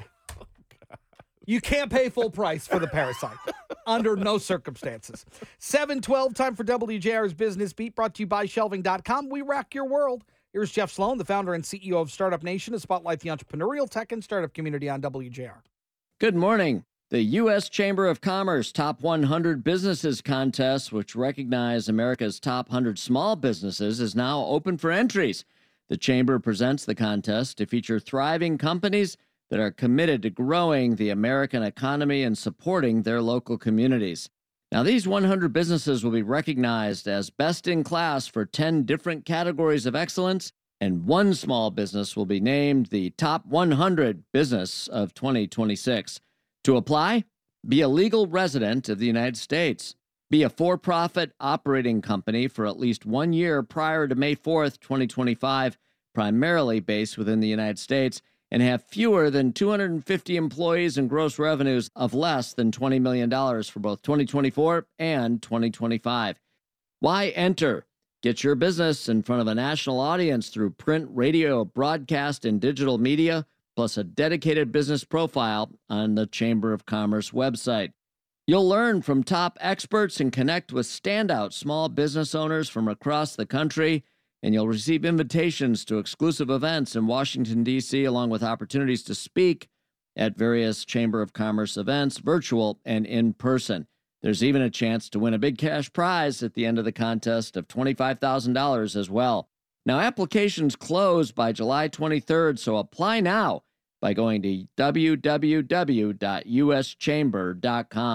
You can't pay full price for the Parasite under no circumstances. 7:12, time for WJR's Business Beat, brought to you by Shelving.com. We rock your world. Here's Jeff Sloan, the founder and CEO of Startup Nation, to spotlight the entrepreneurial tech and startup community on WJR. Good morning. The U.S. Chamber of Commerce Top 100 Businesses Contest, which recognizes America's top 100 small businesses, is now open for entries. The Chamber presents the contest to feature thriving companies that are committed to growing the American economy and supporting their local communities. Now, these 100 businesses will be recognized as best in class for 10 different categories of excellence, and one small business will be named the Top 100 Business of 2026. To apply, be a legal resident of the United States. Be a for-profit operating company for at least 1 year prior to May 4th, 2025, primarily based within the United States, and have fewer than 250 employees and gross revenues of less than $20 million for both 2024 and 2025. Why enter? Get your business in front of a national audience through print, radio, broadcast, and digital media, plus a dedicated business profile on the Chamber of Commerce website. You'll learn from top experts and connect with standout small business owners from across the country, and you'll receive invitations to exclusive events in Washington, D.C., along with opportunities to speak at various Chamber of Commerce events, virtual and in person. There's even a chance to win a big cash prize at the end of the contest of $25,000 as well. Now, applications close by July 23rd, so apply now by going to www.uschamber.com.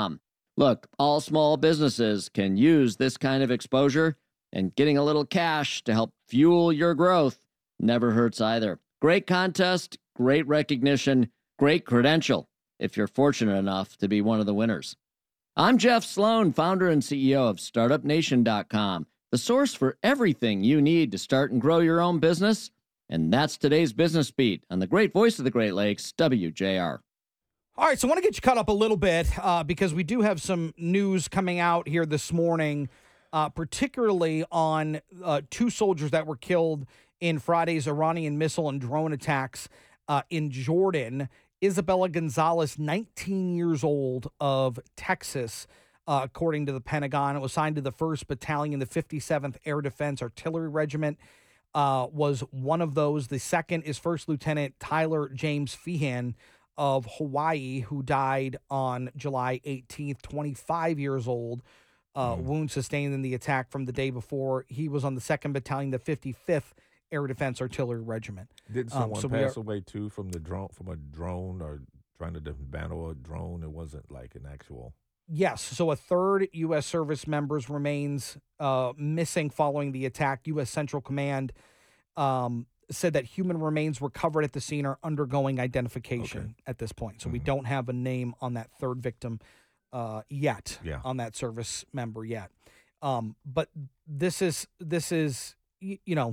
Look, all small businesses can use this kind of exposure, and getting a little cash to help fuel your growth never hurts either. Great contest, great recognition, great credential if you're fortunate enough to be one of the winners. I'm Jeff Sloan, founder and CEO of StartupNation.com, the source for everything you need to start and grow your own business. And that's today's Business Beat on the great voice of the Great Lakes, WJR. All right, so I want to get you caught up a little bit because we do have some news coming out here this morning, particularly on 2 soldiers that were killed in Friday's Iranian missile and drone attacks in Jordan. Isabella Gonzalez, 19 years old, of Texas, according to the Pentagon. It was assigned to the 1st Battalion, the 57th Air Defense Artillery Regiment, was one of those. The second is First Lieutenant Tyler James Feehan of Hawaii, who died on July 18th, 25 years old, wounds sustained in the attack from the day before. He was on the 2nd Battalion, the 55th Air Defense Artillery Regiment. Didn't someone pass away too from a drone or trying to dismantle a drone? It wasn't like an actual. Yes. So a third U.S. service members remains missing following the attack. U.S. Central Command said that human remains recovered at the scene are undergoing identification at this point. So we don't have a name on that third victim yet, on that service member yet. But this is you know,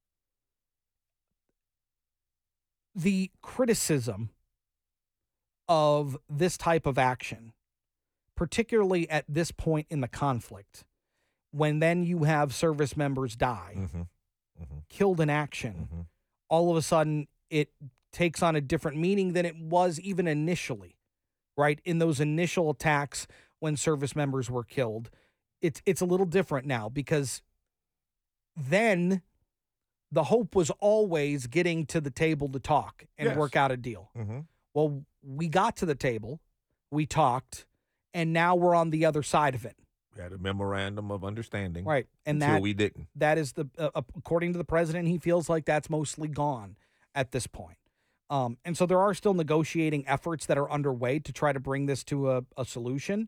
the criticism of this type of action, particularly at this point in the conflict, when then you have service members die, killed in action, all of a sudden it takes on a different meaning than it was even initially, right? In those initial attacks when service members were killed, it's a little different now because then the hope was always getting to the table to talk and work out a deal. Well, we got to the table, we talked, and now we're on the other side of it. We had a memorandum of understanding, right? And until we didn't. That is according to the president, he feels like that's mostly gone at this point. And so there are still negotiating efforts that are underway to try to bring this to a solution.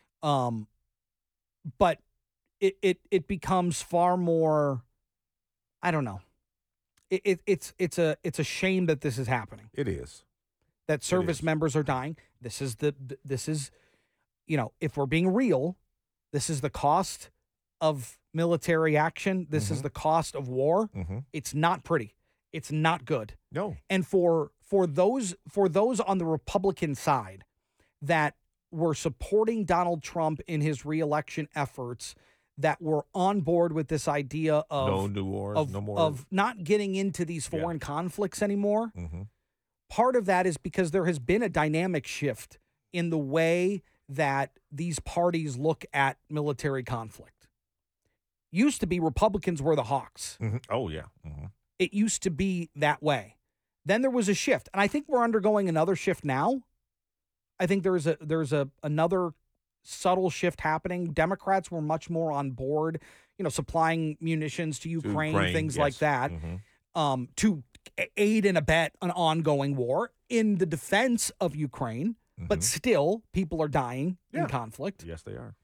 But it becomes far more. I don't know. It's a shame that this is happening. It is. That service members are dying. This is you know, if we're being real, this is the cost of military action. This is the cost of war. It's not pretty. It's not good. No. And for those on the Republican side that were supporting Donald Trump in his reelection efforts, that were on board with this idea of no new wars, no more of not getting into these foreign conflicts anymore. Part of that is because there has been a dynamic shift in the way that these parties look at military conflict. Used to be Republicans were the hawks. Oh, yeah. It used to be that way. Then there was a shift. And I think we're undergoing another shift now. I think there's another subtle shift happening. Democrats were much more on board, you know, supplying munitions to Ukraine, things like that, to aid and abet an ongoing war in the defense of Ukraine. But still, people are dying in conflict. Yes, they are.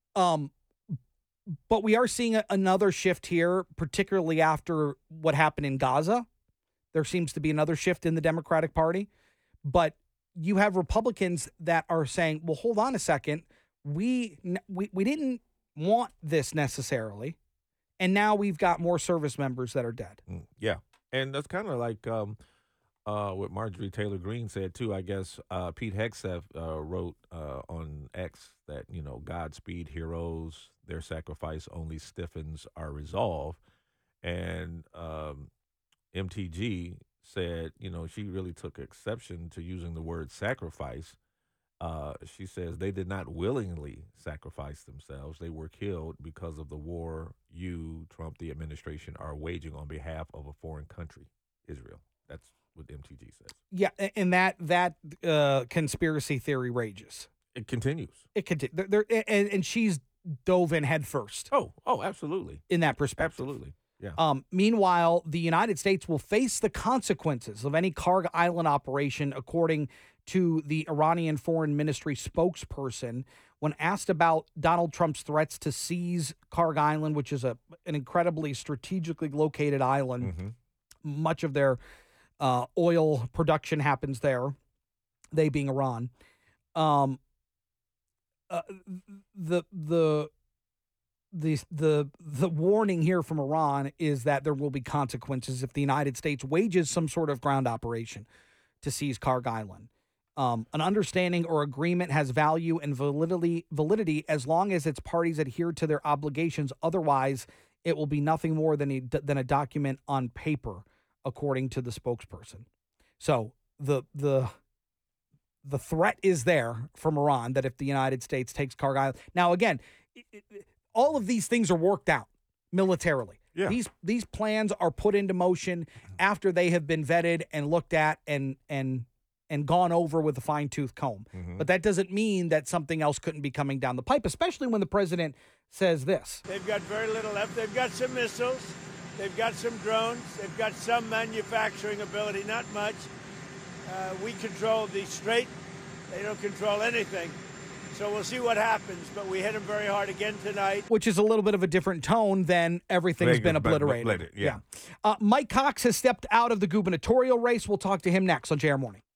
But we are seeing another shift here, particularly after what happened in Gaza. There seems to be another shift in the Democratic Party. But you have Republicans that are saying, well, hold on a second. We didn't want this necessarily. And now we've got more service members that are dead. Yeah. And that's kind of like what Marjorie Taylor Greene said, too. I guess Pete Hegseth wrote on X that, you know, Godspeed heroes, their sacrifice only stiffens our resolve. And MTG said, you know, she really took exception to using the word sacrifice. She says they did not willingly sacrifice themselves. They were killed because of the war you, Trump, the administration, are waging on behalf of a foreign country, Israel. That's what MTG says. Yeah, and that conspiracy theory rages. It continues. It continues. And she's dove in head first. Oh, absolutely. In that perspective. Absolutely. Yeah. Meanwhile, the United States will face the consequences of any Karg Island operation, according to the Iranian Foreign Ministry spokesperson, when asked about Donald Trump's threats to seize Kharg Island, which is an incredibly strategically located island, much of their oil production happens there, they being Iran. The warning here from Iran is that there will be consequences if the United States wages some sort of ground operation to seize Kharg Island. An understanding or agreement has value and validity as long as its parties adhere to their obligations. Otherwise, it will be nothing more than a document on paper, according to the spokesperson. So the threat is there from Iran that if the United States takes Kharg Island. Now, again, all of these things are worked out militarily. Yeah. These plans are put into motion after they have been vetted and looked at and gone over with a fine-tooth comb. But that doesn't mean that something else couldn't be coming down the pipe, especially when the president says this. They've got very little left. They've got some missiles. They've got some drones. They've got some manufacturing ability, not much. We control the strait. They don't control anything. So we'll see what happens, but we hit them very hard again tonight. Which is a little bit of a different tone than everything's been obliterated. Yeah. Mike Cox has stepped out of the gubernatorial race. We'll talk to him next on JR Morning.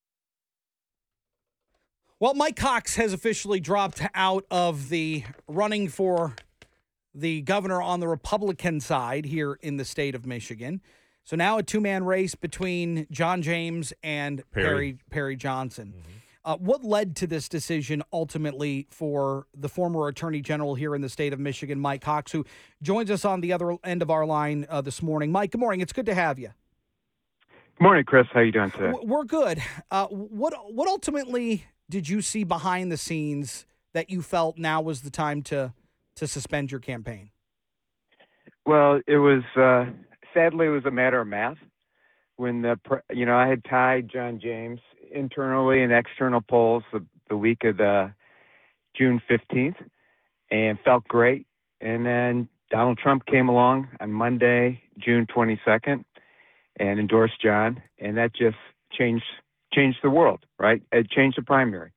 Well, Mike Cox has officially dropped out of the running for the governor on the Republican side here in the state of Michigan. So now a two-man race between John James and Perry Johnson. What led to this decision ultimately for the former attorney general here in the state of Michigan, Mike Cox, who joins us on the other end of our line this morning? Mike, good morning. It's good to have you. Good morning, Chris. How are you doing today? We're good. What ultimately did you see behind the scenes that you felt now was the time to suspend your campaign? Well, it was sadly it was a matter of math. When I had tied John James internally and external polls the week of the June 15th and felt great. And then Donald Trump came along on Monday, June 22nd, and endorsed John, and that just changed the world, right? It changed the primary.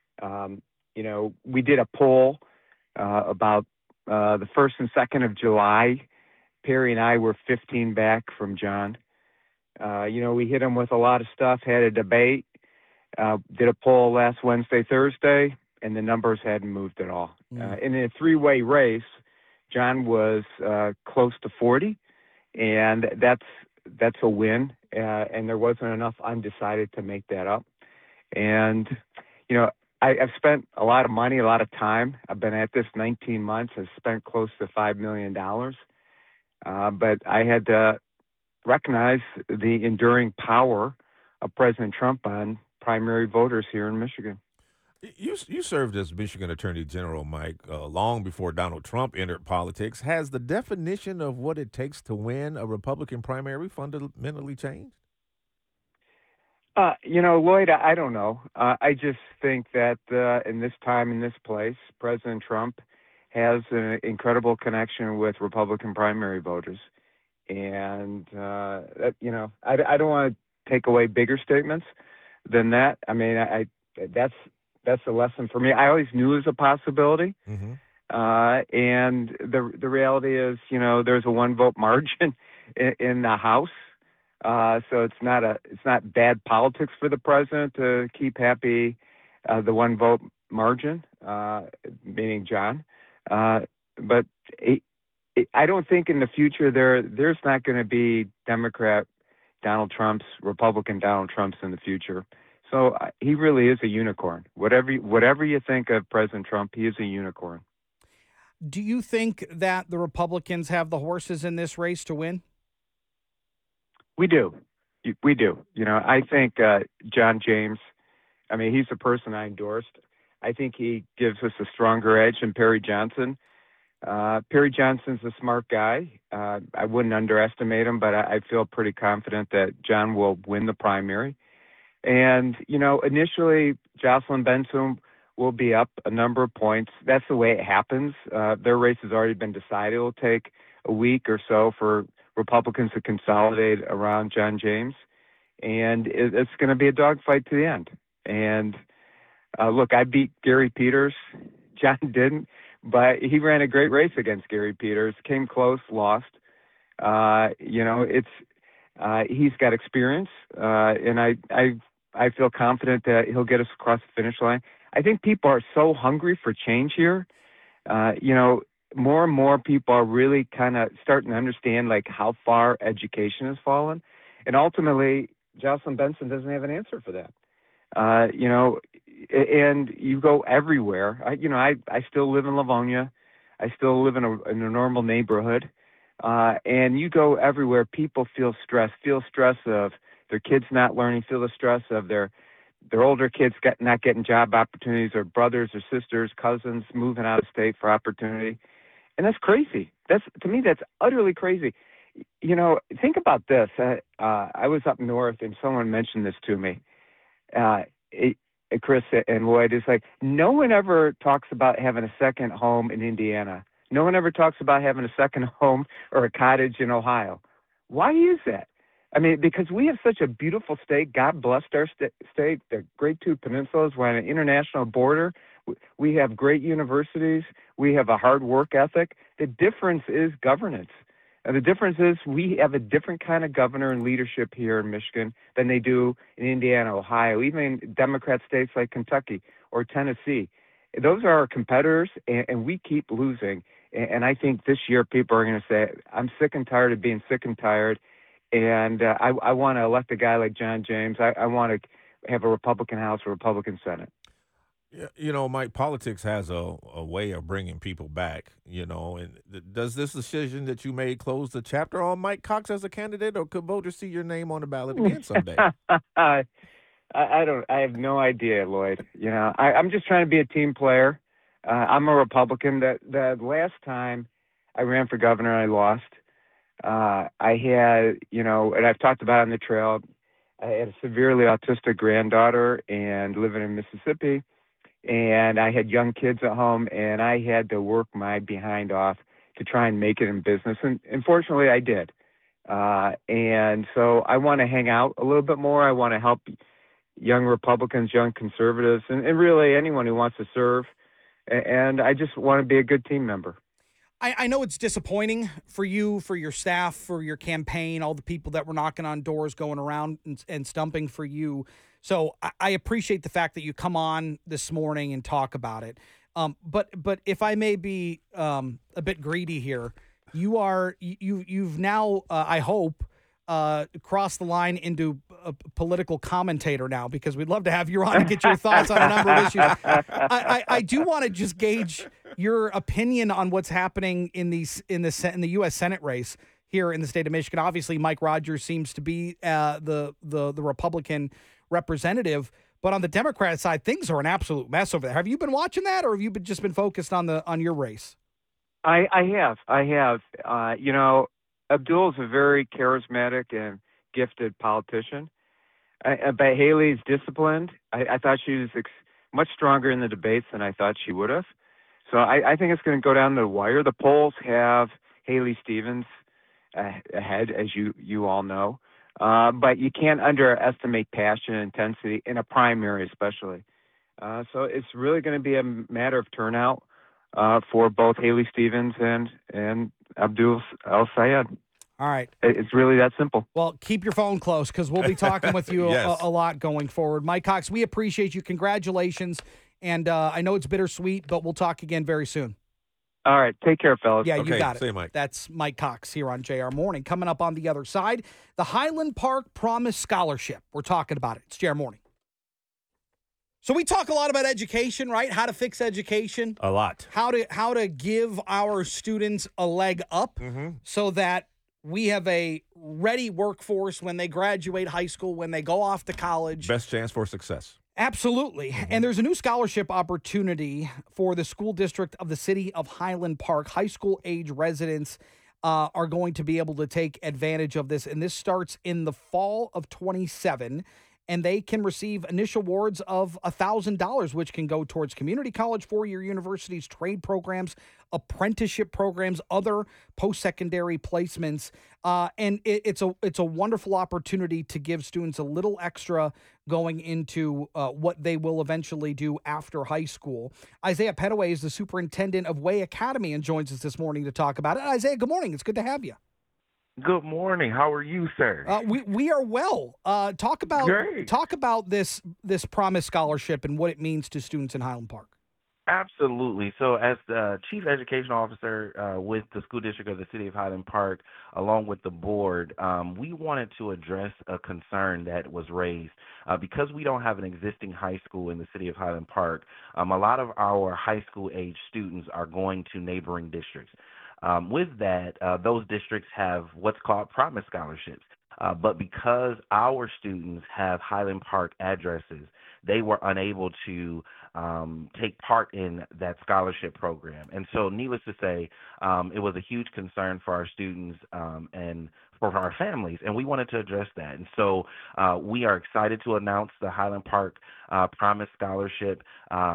We did a poll about the 1st and 2nd of July. Perry and I were 15 back from John. We hit him with a lot of stuff, had a debate, did a poll last Wednesday, Thursday, and the numbers hadn't moved at all. In a three-way race, John was close to 40, and that's a win, and there wasn't enough undecided to make that up. And, I've spent a lot of money, a lot of time. I've been at this 19 months. I've spent close to $5 million. But I had to recognize the enduring power of President Trump on primary voters here in Michigan. You served as Michigan Attorney General, Mike, long before Donald Trump entered politics. Has the definition of what it takes to win a Republican primary fundamentally changed? Lloyd, I don't know. I just think that in this time, in this place, President Trump has an incredible connection with Republican primary voters. And, I don't want to take away bigger statements than that. I mean, that's a lesson for me. I always knew it was a possibility. And the reality is, there's a one vote margin in the House. So it's not bad politics for the president to keep happy the one vote margin, meaning John. But I don't think in the future there's not going to be Democrat Donald Trumps, Republican Donald Trumps in the future. So he really is a unicorn. Whatever you think of President Trump, he is a unicorn. Do you think that the Republicans have the horses in this race to win? We do. I think John James, he's the person I endorsed. I think he gives us a stronger edge than Perry Johnson. Perry Johnson's a smart guy. I wouldn't underestimate him, but I feel pretty confident that John will win the primary. And, initially, Jocelyn Benson will be up a number of points. That's the way it happens. Their race has already been decided. It will take a week or so for Republicans to consolidate around John James. And it's going to be a dogfight to the end. And, look, I beat Gary Peters John didn't, but he ran a great race against Gary Peters, came close, lost. He's got experience, and I feel confident that he'll get us across the finish line. I think people are so hungry for change here. More and more people are really kind of starting to understand like how far education has fallen, and ultimately, Jocelyn Benson doesn't have an answer for that. And you go everywhere. I still live in Livonia. I still live in a normal neighborhood. And you go everywhere, people feel stress of their kids not learning, feel the stress of their older kids not getting job opportunities, or brothers or sisters, cousins moving out of state for opportunity. And that's crazy. To me, that's utterly crazy. Think about this. I was up north and someone mentioned this to me. Chris and Lloyd, is like, no one ever talks about having a second home in Indiana. No one ever talks about having a second home or a cottage in Ohio. Why is that? I mean, because we have such a beautiful state. God blessed our state. The Great Two Peninsulas. We're on an international border. We have great universities. We have a hard work ethic. The difference is governance. And the difference is we have a different kind of governor and leadership here in Michigan than they do in Indiana, Ohio, even in Democrat states like Kentucky or Tennessee. Those are our competitors, and we keep losing. And I think this year people are going to say, I'm sick and tired of being sick and tired, and I want to elect a guy like John James. I want to have a Republican House, a Republican Senate. Mike, politics has a way of bringing people back, and does this decision that you made close the chapter on Mike Cox as a candidate, or could voters see your name on the ballot again someday? I have no idea, Lloyd. I'm just trying to be a team player. I'm a Republican. The last time I ran for governor, I lost. I had, and I've talked about it on the trail, I had a severely autistic granddaughter and living in Mississippi. And I had young kids at home, and I had to work my behind off to try and make it in business. And fortunately, I did. And so I want to hang out a little bit more. I want to help young Republicans, young conservatives, and really anyone who wants to serve. And I just want to be a good team member. I know it's disappointing for you, for your staff, for your campaign, all the people that were knocking on doors, going around and stumping for you. So I appreciate the fact that you come on this morning and talk about it. But if I may be a bit greedy here, you've now I hope crossed the line into a political commentator now, because we'd love to have you on to get your thoughts on a number of issues. I do want to just gauge your opinion on what's happening in the U.S. Senate race here in the state of Michigan. Obviously, Mike Rogers seems to be the Republican representative, but on the Democrat side, things are an absolute mess over there. Have you been watching that, or have you just been focused on your race? I have. Abdul is a very charismatic and gifted politician, but Haley's disciplined. I thought she was much stronger in the debates than I thought she would have. So I think it's going to go down the wire. The polls have Haley Stevens ahead, as you all know. But you can't underestimate passion and intensity in a primary, especially. So it's really going to be a matter of turnout for both Haley Stevens and Abdul El-Sayed. All right. It's really that simple. Well, keep your phone close, because we'll be talking with you Yes. a lot going forward. Mike Cox, we appreciate you. Congratulations. And I know it's bittersweet, but we'll talk again very soon. All right. Take care, fellas. Yeah, Okay, you got it. see you, Mike. That's Mike Cox here on JR Morning. Coming up on the other side, the Highland Park Promise Scholarship. We're talking about it. It's JR Morning. So we talk a lot about education, right? How to fix education. A lot. How to give our students a leg up so that we have a ready workforce when they graduate high school, when they go off to college. Best chance for success. Absolutely. And there's a new scholarship opportunity for the school district of the city of Highland Park. High school age residents are going to be able to take advantage of this. And this starts in the fall of 27. and they can receive initial awards of $1,000, which can go towards community college, four-year universities, trade programs, apprenticeship programs, other post-secondary placements. And it's a wonderful opportunity to give students a little extra going into what they will eventually do after high school. Isaiah Pettaway is the superintendent of Way Academy and joins us this morning to talk about it. Isaiah, good morning. It's good to have you. Good morning. How are you, sir? We are well. Talk about this Promise Scholarship and what it means to students in Highland Park. Absolutely. So as the Chief Education Officer with the School District of the City of Highland Park, along with the board, we wanted to address a concern that was raised. Because we don't have an existing high school in the City of Highland Park, a lot of our high school age students are going to neighboring districts. With that, those districts have what's called Promise Scholarships. But because our students have Highland Park addresses, they were unable to take part in that scholarship program. And so needless to say, it was a huge concern for our students and for our families, and we wanted to address that. And so we are excited to announce the Highland Park Promise Scholarship.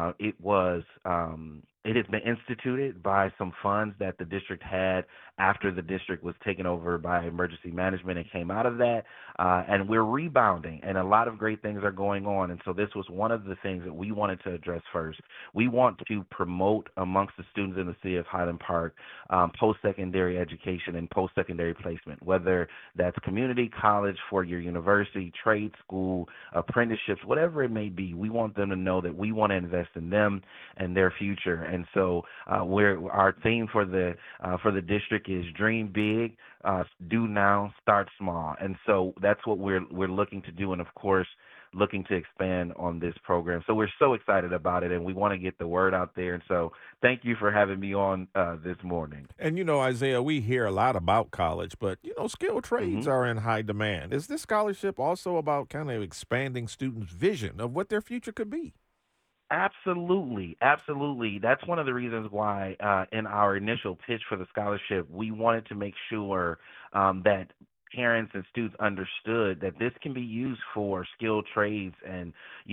It has been instituted by some funds that the district had after the district was taken over by emergency management and came out of that. And we're rebounding, and a lot of great things are going on. And so this was one of the things that we wanted to address first. We want to promote amongst the students in the city of Highland Park post-secondary education and post-secondary placement, whether that's community college, four-year university, trade school, apprenticeships, whatever it may be. We want them to know that we want to invest in them and their future. And so our theme for the district is dream big, do now, start small. And so that's what we're looking to do, and of course looking to expand on this program. So we're so excited about it, and we want to get the word out there. And so thank you for having me on this morning. And, Isaiah, we hear a lot about college, but, skilled trades are in high demand. Is this scholarship also about kind of expanding students' vision of what their future could be? Absolutely. Absolutely. That's one of the reasons why in our initial pitch for the scholarship, we wanted to make sure that parents and students understood that this can be used for skilled trades and,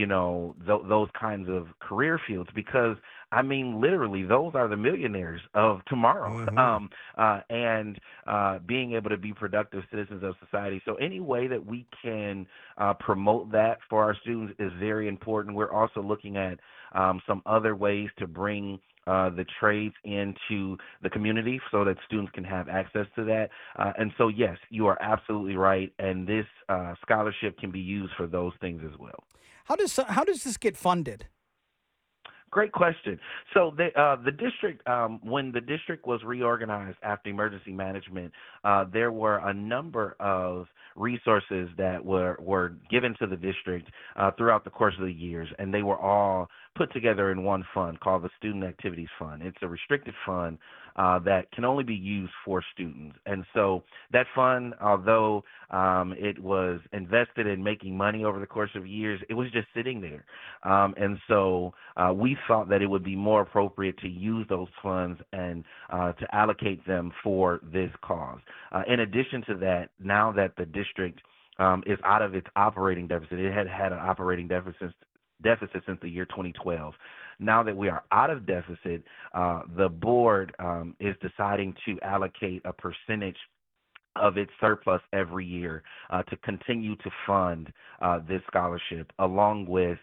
those kinds of career fields, because literally those are the millionaires of tomorrow. And being able to be productive citizens of society. So any way that we can promote that for our students is very important. We're also looking at some other ways to bring the trades into the community so that students can have access to that. And so, yes, you are absolutely right. And this scholarship can be used for those things as well. How does this get funded? Great question. So the district, when the district was reorganized after emergency management, there were a number of resources that were given to the district throughout the course of the years, and they were all put together in one fund called the Student Activities Fund. It's a restricted fund that can only be used for students. And so that fund, although it was invested in making money over the course of years, it was just sitting there. And so we thought that it would be more appropriate to use those funds and to allocate them for this cause. In addition to that, now that the district is out of its operating deficit, it had an operating deficit since the year 2012. Now that we are out of deficit, the board is deciding to allocate a percentage of its surplus every year to continue to fund this scholarship, along with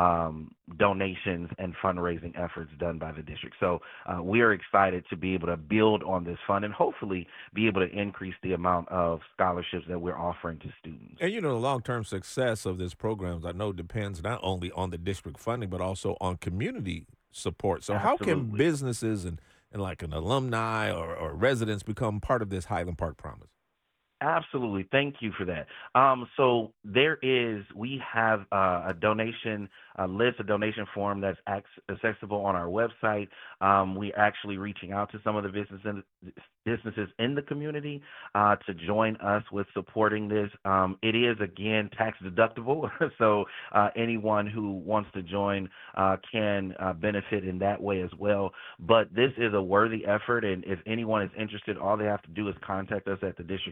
donations and fundraising efforts done by the district. So we are excited to be able to build on this fund and hopefully be able to increase the amount of scholarships that we're offering to students. And, the long-term success of this program, I know, depends not only on the district funding, but also on community support. So Absolutely. How can businesses and like an alumni or residents become part of this Highland Park Promise? Absolutely. Thank you for that. So we have a donation list, a donation form that's accessible on our website. We're actually reaching out to some of the businesses in the community to join us with supporting this. It is, again, tax deductible. So anyone who wants to join can benefit in that way as well. But this is a worthy effort. And if anyone is interested, all they have to do is contact us at the district office.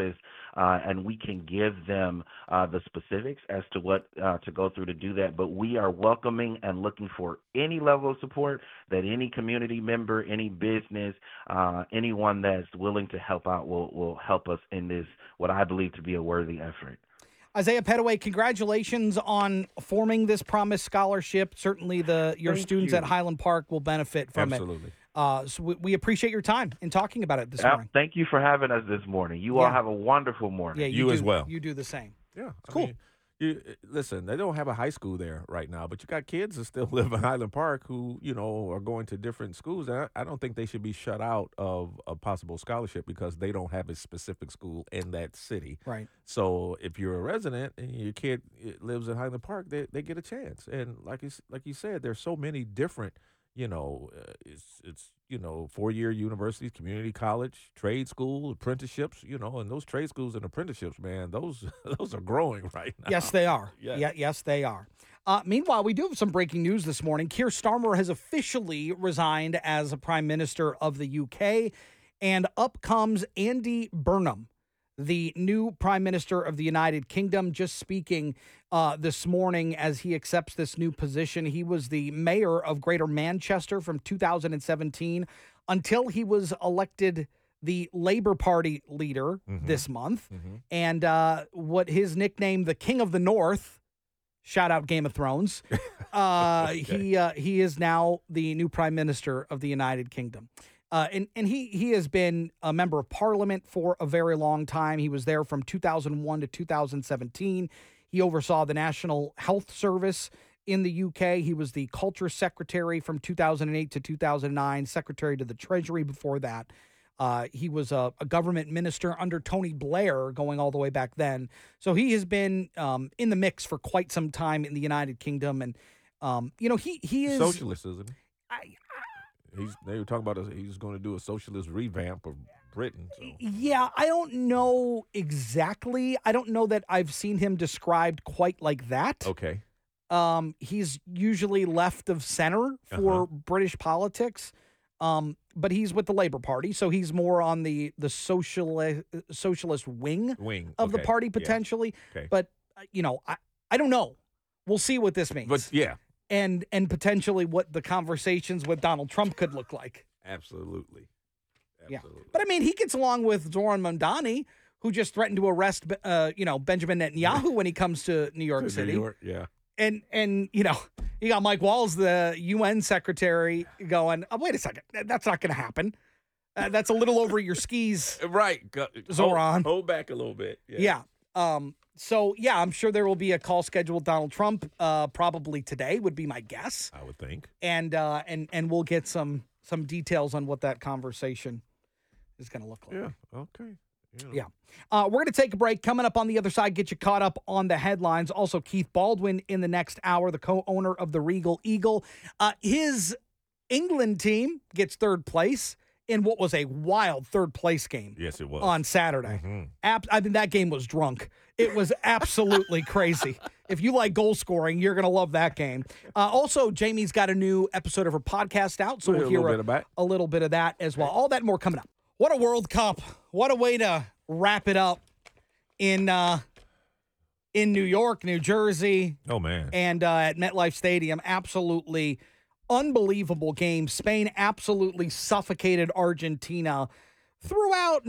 this, and we can give them the specifics as to what to go through to do that. But we are welcoming and looking for any level of support that any community member, any business, anyone that's willing to help out will help us in this, what I believe to be a worthy effort. Isaiah Pettaway, congratulations on forming this Promise Scholarship. Certainly your students at Highland Park will benefit from it. Absolutely. So we appreciate your time in talking about it this morning. Thank you for having us this morning. You all have a wonderful morning. Yeah, you as well. You do the same. Yeah. Cool. Listen, they don't have a high school there right now, but you got kids that still live in Highland Park who, are going to different schools. And I don't think they should be shut out of a possible scholarship because they don't have a specific school in that city. Right. So if you're a resident and your kid lives in Highland Park, they get a chance. And like you said, there's so many different, it's 4-year universities, community college, trade school, apprenticeships, and those trade schools and apprenticeships, man, those are growing right now. Yes, they are. Yeah. Yes, they are. Meanwhile, we do have some breaking news this morning. Keir Starmer has officially resigned as a Prime Minister of the UK, and up comes Andy Burnham, the new Prime Minister of the United Kingdom, just speaking this morning as he accepts this new position. He was the mayor of Greater Manchester from 2017 until he was elected the Labour Party leader this month. And what his nickname, the King of the North, shout out Game of Thrones, he is now the new Prime Minister of the United Kingdom. And he has been a member of Parliament for a very long time. He was there from 2001 to 2017. He oversaw the National Health Service in the UK. He was the Culture Secretary from 2008 to 2009, Secretary to the Treasury before that. He was a government minister under Tony Blair going all the way back then. So he has been in the mix for quite some time in the United Kingdom. And, he is... Socialist, isn't he? They were talking about he's going to do a socialist revamp of Britain. So. Yeah, I don't know exactly. I don't know that I've seen him described quite like that. Okay. He's usually left of center for British politics, but he's with the Labour Party, so he's more on the socialist wing of the party potentially. Yeah. Okay. But I don't know. We'll see what this means. But yeah. And potentially what the conversations with Donald Trump could look like. Absolutely. Yeah. But I mean, he gets along with Zoran Mondani, who just threatened to arrest Benjamin Netanyahu when he comes to New York City. New York, yeah. And you got Mike Walls, the UN secretary, going, oh, wait a second, that's not going to happen. That's a little over your skis. Right. Zoran. Hold back a little bit. Yeah. So, yeah, I'm sure there will be a call scheduled with Donald Trump probably today would be my guess. I would think. And we'll get some details on what that conversation is going to look like. Yeah, okay. Yeah. We're going to take a break. Coming up on the other side, get you caught up on the headlines. Also, Keith Baldwin in the next hour, the co-owner of the Regal Eagle. His England team gets third place in what was a wild third-place game. Yes, it was. On Saturday. I mean, that game was drunk. It was absolutely crazy. If you like goal scoring, you're going to love that game. Also, Jamie's got a new episode of her podcast out, so we'll hear a little bit of that as well. All that and more coming up. What a World Cup. What a way to wrap it up in New York, New Jersey. Oh, man. And at MetLife Stadium. Absolutely unbelievable game. Spain absolutely suffocated Argentina throughout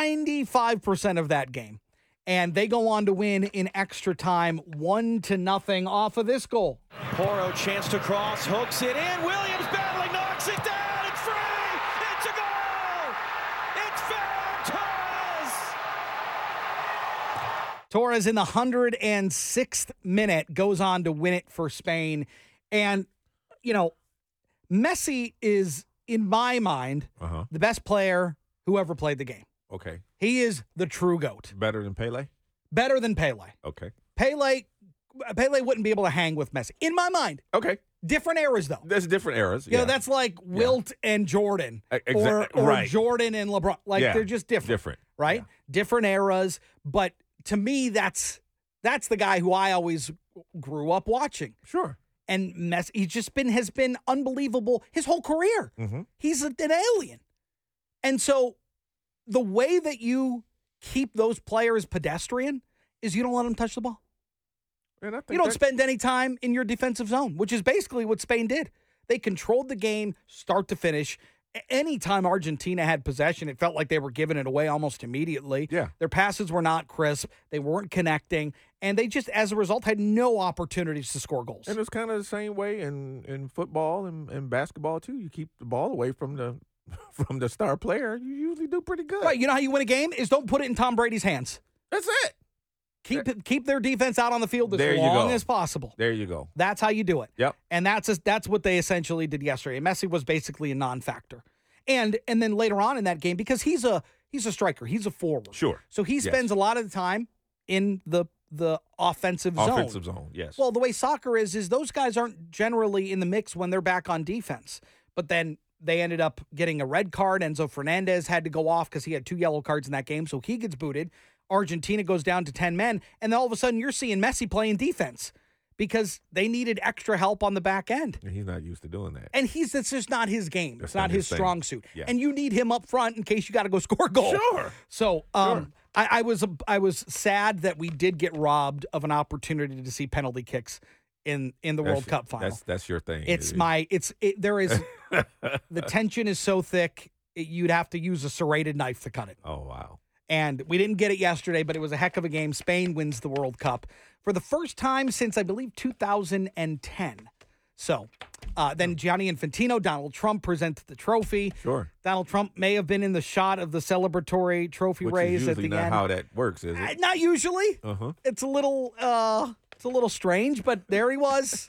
95% of that game. And they go on to win in extra time, 1-0 off of this goal. Porro chance to cross, hooks it in. Williams battling, knocks it down. It's free. It's a goal. It's Ferran Torres. Torres in the 106th minute goes on to win it for Spain. And, Messi is, in my mind, the best player who ever played the game. Okay. He is the true GOAT. Better than Pele? Better than Pele. Okay. Pele wouldn't be able to hang with Messi, in my mind. Okay. Different eras, though. There's different eras. You know, that's like Wilt and Jordan. Or Jordan and LeBron. They're just different. Different. Right? Yeah. Different eras. But to me, that's the guy who I always grew up watching. Sure. And Messi has been unbelievable his whole career. He's an alien. And so the way that you keep those players pedestrian is you don't let them touch the ball. And I think you don't spend any time in your defensive zone, which is basically what Spain did. They controlled the game start to finish. Anytime Argentina had possession, it felt like they were giving it away almost immediately. Yeah. Their passes were not crisp. They weren't connecting. And they just, as a result, had no opportunities to score goals. And it's kind of the same way in football and basketball, too. You keep the ball away from the star player, you usually do pretty good. Right. You know how you win a game is don't put it in Tom Brady's hands. That's it. Keep their defense out on the field as There you long go. as possible. There you go. That's how you do it. Yep. And that's what they essentially did yesterday. Messi was basically a non-factor. And then later on in that game, because he's a striker, he's a forward. Sure. So he spends a lot of the time in the offensive zone. Offensive zone, yes. Well, the way soccer is those guys aren't generally in the mix when they're back on defense. But then they ended up getting a red card. Enzo Fernandez had to go off because he had 2 yellow cards in that game, so he gets booted. Argentina goes down to 10 men, and then all of a sudden you're seeing Messi playing defense because they needed extra help on the back end. And he's not used to doing that. And it's just not his game. It's not his thing. strong suit. Yeah. And you need him up front in case you got to go score a goal. Sure. So Sure. I was sad that we did get robbed of an opportunity to see penalty kicks in the World Cup final. That's your thing. There is the tension is so thick you'd have to use a serrated knife to cut it. Oh, wow. And we didn't get it yesterday, but it was a heck of a game. Spain wins the World Cup for the first time since, I believe, 2010. So then Gianni Infantino, Donald Trump presents the trophy. Sure. Donald Trump may have been in the shot of the celebratory trophy Which raise is at usually the not end. how that works, is it? Not usually. Uh-huh. It's a little strange, but there he was.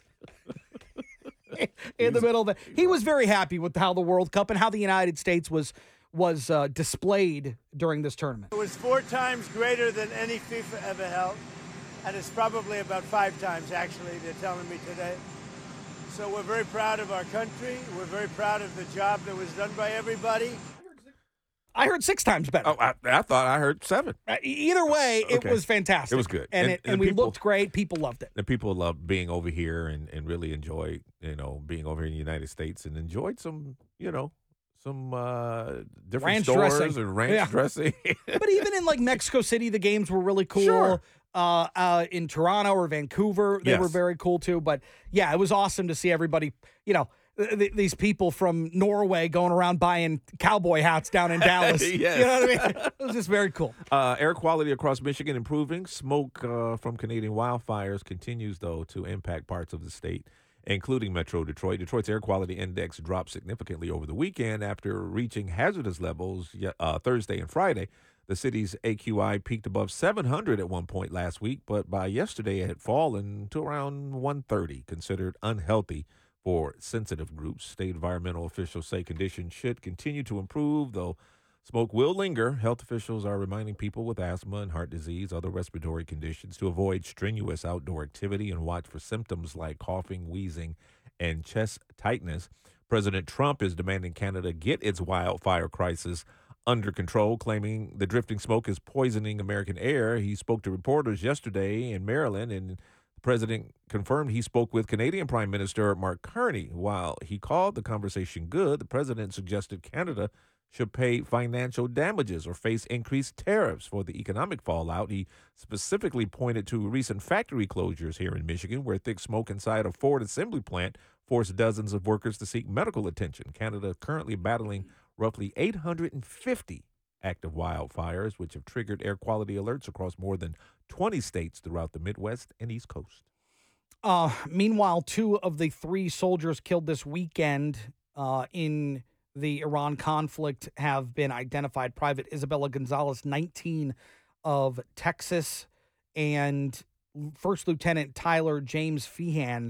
In the middle of it. He was very happy with how the World Cup and how the United States was displayed during this tournament. It was 4 times greater than any FIFA ever held, and it's probably about 5 times, actually, they're telling me today. So we're very proud of our country. We're very proud of the job that was done by everybody. I heard 6 times better. Oh, I thought I heard 7. Either way, it Okay. was fantastic. It was good. And we people- looked great. People loved it. The people loved being over here and really enjoyed, being over here in the United States and enjoyed some different Ranch stores dressing. and ranch dressing. But even in like Mexico City, the games were really cool. Sure. In Toronto or Vancouver, they Yes. were very cool too. But yeah, it was awesome to see everybody, these people from Norway going around buying cowboy hats down in Dallas. Yes. You know what I mean? It was just very cool. Air quality across Michigan improving. Smoke from Canadian wildfires continues, though, to impact parts of the state, including Metro Detroit. Detroit's air quality index dropped significantly over the weekend after reaching hazardous levels Thursday and Friday. The city's AQI peaked above 700 at one point last week, but by yesterday it had fallen to around 130, considered unhealthy for sensitive groups. State environmental officials say conditions should continue to improve, though smoke will linger. Health officials are reminding people with asthma and heart disease, other respiratory conditions, to avoid strenuous outdoor activity and watch for symptoms like coughing, wheezing, and chest tightness. President Trump is demanding Canada get its wildfire crisis under control, claiming the drifting smoke is poisoning American air. He spoke to reporters yesterday in Maryland, and the president confirmed he spoke with Canadian Prime Minister Mark Carney. While he called the conversation good, the president suggested Canada should pay financial damages or face increased tariffs for the economic fallout. He specifically pointed to recent factory closures here in Michigan, where thick smoke inside a Ford assembly plant forced dozens of workers to seek medical attention. Canada currently battling roughly 850 active wildfires, which have triggered air quality alerts across more than 20 states throughout the Midwest and East Coast. Meanwhile, 2 of the 3 soldiers killed this weekend in the Iran conflict have been identified. Private Isabella Gonzalez, 19 of Texas, and First Lieutenant Tyler James Feehan,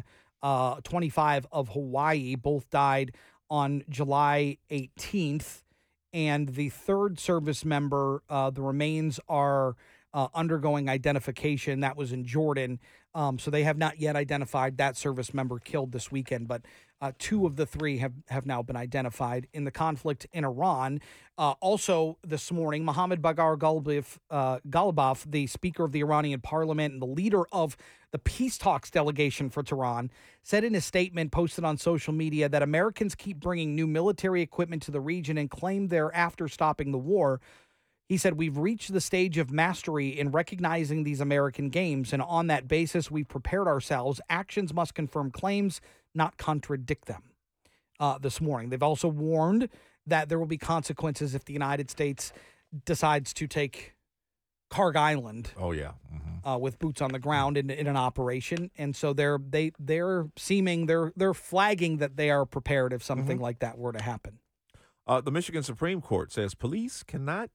25 of Hawaii, both died on July 18th. And the 3rd service member, the remains are undergoing identification. That was in Jordan. So they have not yet identified that service member killed this weekend, but 2 of the 3 have now been identified in the conflict in Iran. Also this morning, Mohammad Bagher Ghalibaf, the Speaker of the Iranian Parliament and the leader of the peace talks delegation for Tehran, said in a statement posted on social media that Americans keep bringing new military equipment to the region and claim they're after stopping the war. He said, we've reached the stage of mastery in recognizing these American games, and on that basis, we've prepared ourselves. Actions must confirm claims, not contradict them. This morning, they've also warned that there will be consequences if the United States decides to take Carg Island. Oh, yeah. With boots on the ground in an operation. And so they're flagging that they are prepared if something like that were to happen. The Michigan Supreme Court says police cannot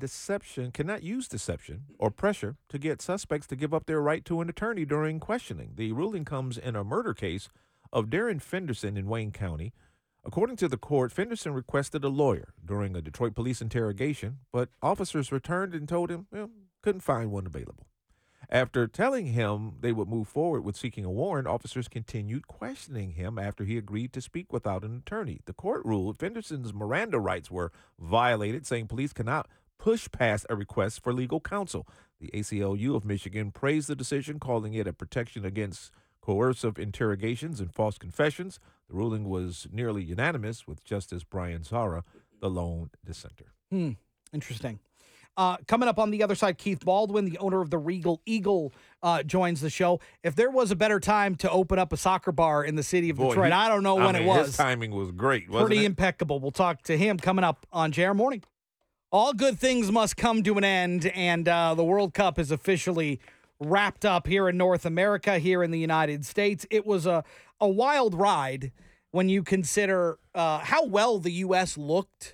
use deception or pressure to get suspects to give up their right to an attorney during questioning. The ruling comes in a murder case of Darren Fenderson in Wayne County. According to the court, Fenderson requested a lawyer during a Detroit police interrogation, but officers returned and told him, couldn't find one available. After telling him they would move forward with seeking a warrant, officers continued questioning him after he agreed to speak without an attorney. The court ruled Fenderson's Miranda rights were violated, saying police cannot push past a request for legal counsel. The ACLU of Michigan praised the decision, calling it a protection against coercive interrogations and false confessions. The ruling was nearly unanimous, with Justice Brian Zara the lone dissenter. Interesting. Coming up on the other side, Keith Baldwin, the owner of the Regal Eagle, joins the show. If there was a better time to open up a soccer bar in the city of Detroit, I don't know when it was. His timing was great, wasn't Pretty it? impeccable. We'll talk to him coming up on JR Morning. All good things must come to an end, and the World Cup is officially wrapped up here in North America, here in the United States. It was a wild ride when you consider how well the U.S. looked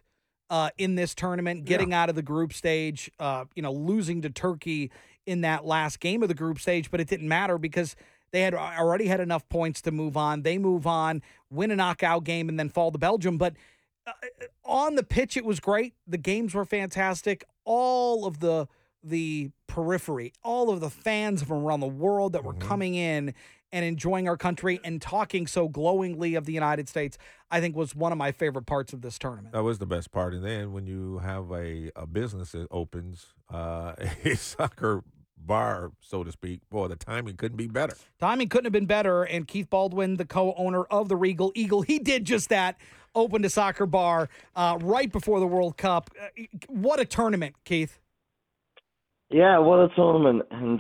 in this tournament, getting out of the group stage, losing to Turkey in that last game of the group stage, but it didn't matter because they had already had enough points to move on. They move on, win a knockout game, and then fall to Belgium. But on the pitch, it was great. The games were fantastic. All of the periphery, all of the fans from around the world that were coming in and enjoying our country and talking so glowingly of the United States, I think was one of my favorite parts of this tournament. That was the best part. And then when you have a business that opens, a soccer bar, so to speak, boy, the timing couldn't be better. Timing couldn't have been better. And Keith Baldwin, the co-owner of the Regal Eagle, he did just that, opened a soccer bar right before the World Cup. What a tournament, Keith. Yeah, what a tournament, and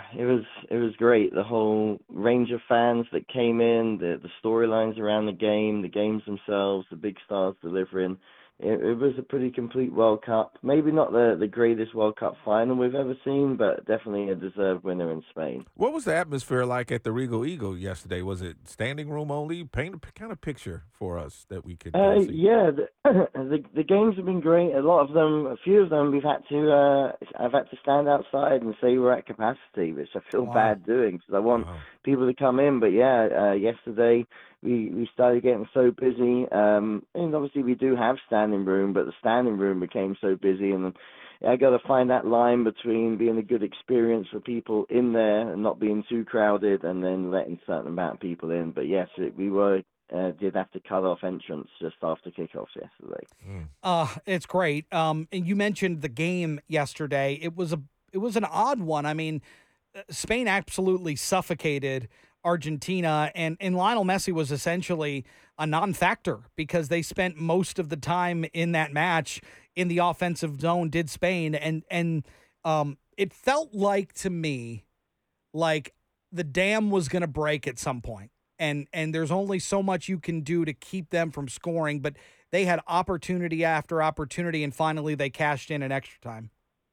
it was great. The whole range of fans that came in, the storylines around the games themselves, the big stars delivering. It was a pretty complete World Cup. Maybe not the greatest World Cup final we've ever seen, but definitely a deserved winner in Spain. What was the atmosphere like at the Regal Eagle yesterday? Was it standing room only? Paint a kind of picture for us that we could see. Yeah, the games have been great. A few of them, I've had to stand outside and say we're at capacity, which I feel bad doing because I want people to come in. But yesterday we started getting so busy, and obviously we do have standing room, but the standing room became so busy, and I got to find that line between being a good experience for people in there and not being too crowded, and then letting a certain amount of people in. But yes, we did have to cut off entrance just after kickoff yesterday. It's great. And you mentioned the game yesterday. It was an odd one. I mean, Spain absolutely suffocated Argentina, and Lionel Messi was essentially a non-factor because they spent most of the time in that match in the offensive zone, did Spain, and it felt like to me like the dam was going to break at some point, and there's only so much you can do to keep them from scoring, but they had opportunity after opportunity, and finally they cashed in extra time.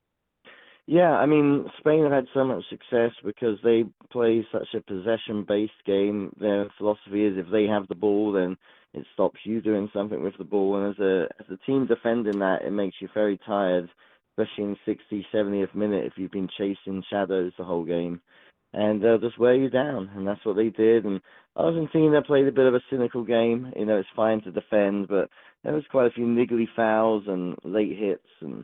Yeah, I mean, Spain have had so much success because they play such a possession-based game. Their philosophy is if they have the ball, then it stops you doing something with the ball. And as a team defending that, it makes you very tired, especially in 60th, 70th minute if you've been chasing shadows the whole game. And they'll just wear you down, and that's what they did. And Argentina played a bit of a cynical game. It's fine to defend, but there was quite a few niggly fouls and late hits, and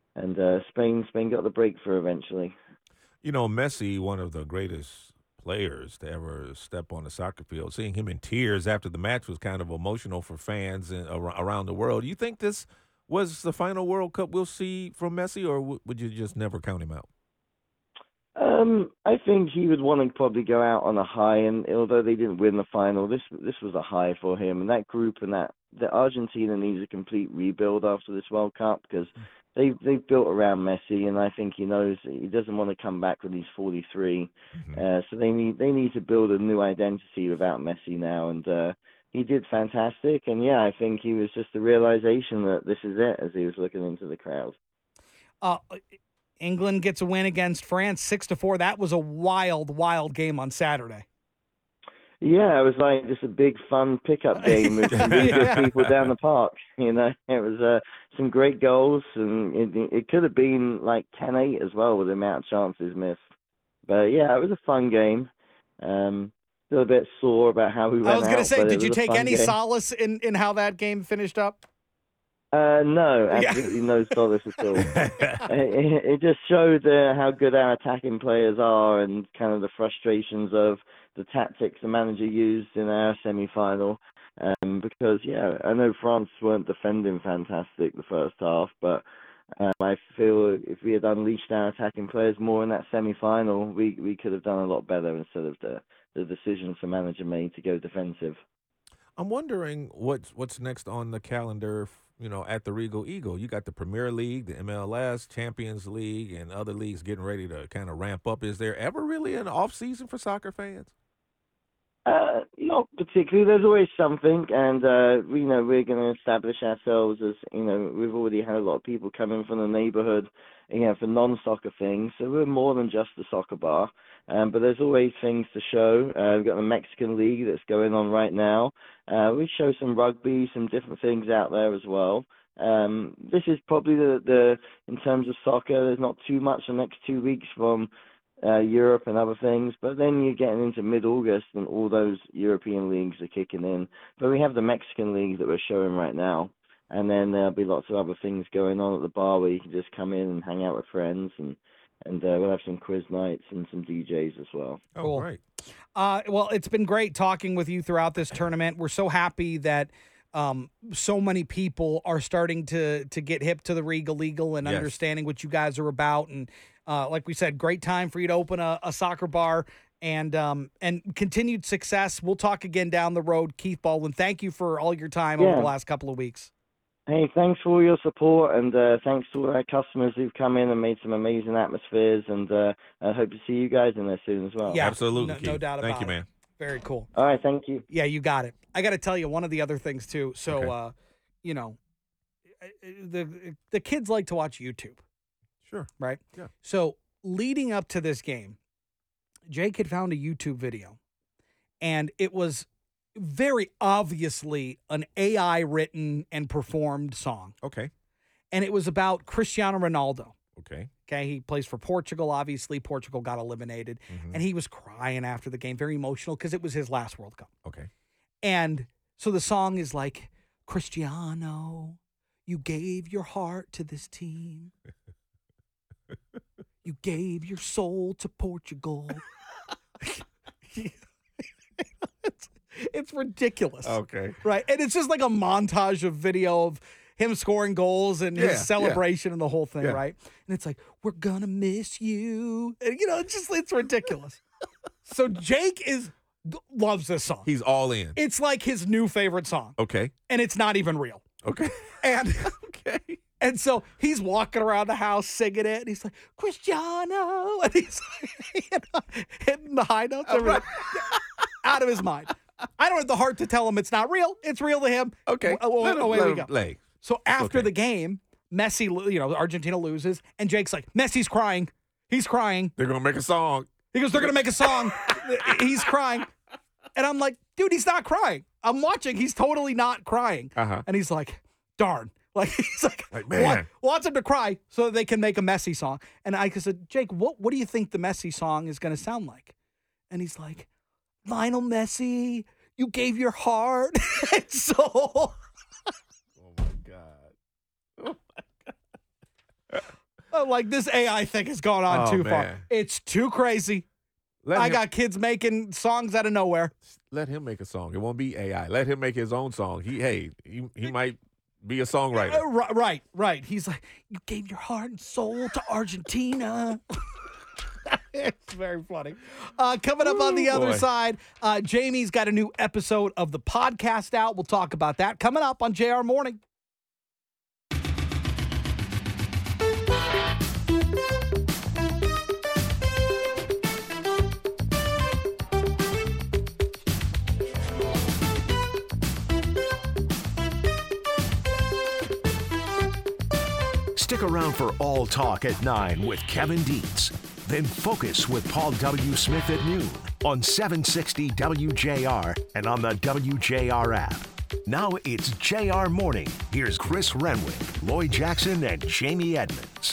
Spain got the breakthrough eventually. Messi, one of the greatest players to ever step on the soccer field, seeing him in tears after the match was kind of emotional for fans around the world. Do you think this was the final World Cup we'll see from Messi, or would you just never count him out? I think he would want to probably go out on a high, and although they didn't win the final, this was a high for him. And that group and the Argentina needs a complete rebuild after this World Cup because they've built around Messi, and I think he knows that he doesn't want to come back when he's 43. So they need to build a new identity without Messi now, and he did fantastic. And yeah, I think he was just the realization that this is it as he was looking into the crowd. England gets a win against France 6-4. That was a wild, wild game on Saturday. Yeah, it was like just a big fun pickup game with some really good people down the park. You know, it was some great goals, and it could have been like 10-8 as well with the amount of chances missed. But yeah, it was a fun game. Still a bit sore about how we went out. I was going to say, did you take any game. Solace in how that game finished up? No, absolutely no solace at all. It just showed how good our attacking players are and kind of the frustrations of the tactics the manager used in our semi-final. Because, yeah, I know France weren't defending fantastic the first half, but I feel if we had unleashed our attacking players more in that semi-final, we could have done a lot better instead of the decisions the manager made to go defensive. I'm wondering what's next on the calendar, at the Regal Eagle. You got the Premier League, the MLS, Champions League, and other leagues getting ready to kind of ramp up. Is there ever really an off season for soccer fans? Not particularly. There's always something, and we're going to establish ourselves as we've already had a lot of people come in from the neighborhood, for non-soccer things. So we're more than just the soccer bar. But there's always things to show. We've got the Mexican League that's going on right now. We show some rugby, some different things out there as well. This is probably the in terms of soccer, there's not too much the next 2 weeks from Europe and other things. But then you're getting into mid-August and all those European leagues are kicking in. But we have the Mexican League that we're showing right now. And then there'll be lots of other things going on at the bar where you can just come in and hang out with friends, and we'll have some quiz nights and some DJs as well. Oh, cool. Great. Well, it's been great talking with you throughout this tournament. We're so happy that so many people are starting to get hip to the Regal Eagle and understanding what you guys are about. And like we said, great time for you to open a soccer bar and continued success. We'll talk again down the road. Keith Baldwin, thank you for all your time over the last couple of weeks. Hey, thanks for all your support, and thanks to all our customers who've come in and made some amazing atmospheres, and I hope to see you guys in there soon as well. Yeah, absolutely. No doubt about it. Thank you, man. Very cool. All right, thank you. Yeah, you got it. I got to tell you, one of the other things, too, so, the kids like to watch YouTube. Sure. Right? Yeah. So, leading up to this game, Jake had found a YouTube video, and it was very obviously an AI written and performed song. Okay. And it was about Cristiano Ronaldo. Okay. Okay. He plays for Portugal. Obviously, Portugal got eliminated. Mm-hmm. And he was crying after the game, very emotional because it was his last World Cup. Okay. And so the song is like, Cristiano, you gave your heart to this team. You gave your soul to Portugal. It's ridiculous. Okay. Right. And it's just like a montage of video of him scoring goals and his celebration and the whole thing, right? And it's like, we're going to miss you. And, it's ridiculous. So Jake loves this song. He's all in. It's like his new favorite song. Okay. And it's not even real. Okay. And okay. And so he's walking around the house singing it, and he's like, Cristiano, and he's hitting the high notes, everything. Out of his mind. I don't have the heart to tell him it's not real. It's real to him. Okay. Away we go. Play. So after the game, Messi, Argentina loses, and Jake's like, Messi's crying. He's crying. They're going to make a song. He goes, they're going to make a song. He's crying. And I'm like, dude, he's not crying. I'm watching. He's totally not crying. Uh-huh. And he's like, darn. Like, he's like man. Wants him to cry so that they can make a Messi song. And I said, Jake, what do you think the Messi song is going to sound like? And he's like, Lionel Messi, you gave your heart and soul. Oh, my God. Like, this AI thing has gone on too far. It's too crazy. I got kids making songs out of nowhere. Let him make a song. It won't be AI. Let him make his own song. He might be a songwriter. Right. He's like, you gave your heart and soul to Argentina. It's very funny. Coming up on the other side, Jamie's got a new episode of the podcast out. We'll talk about that coming up on JR Morning. Stick around for All Talk at 9 with Kevin Dietz. Then Focus with Paul W. Smith at noon on 760 WJR and on the WJR app. Now it's JR Morning. Here's Chris Renwick, Lloyd Jackson, and Jamie Edmonds.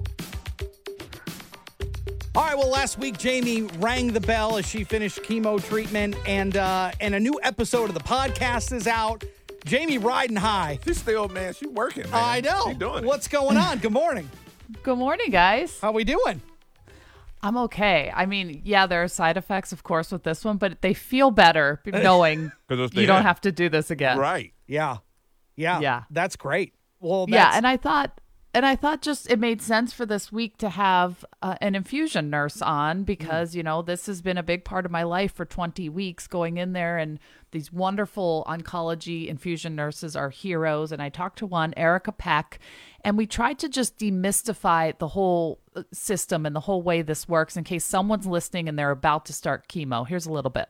All right, well, last week, Jamie rang the bell as she finished chemo treatment, and a new episode of the podcast is out. Jamie riding high. She's still, man, she's working, man. I know. She's doing it. What's going on? Good morning. Good morning, guys. How we doing? I'm okay. I mean, yeah, there are side effects, of course, with this one, but they feel better knowing you don't have to do this again. Right. Yeah. That's great. Well, and I thought just it made sense for this week to have an infusion nurse on because, this has been a big part of my life for 20 weeks going in there, and these wonderful oncology infusion nurses are heroes. And I talked to one, Erica Peck, and we tried to just demystify the whole system and the whole way this works in case someone's listening and they're about to start chemo. Here's a little bit.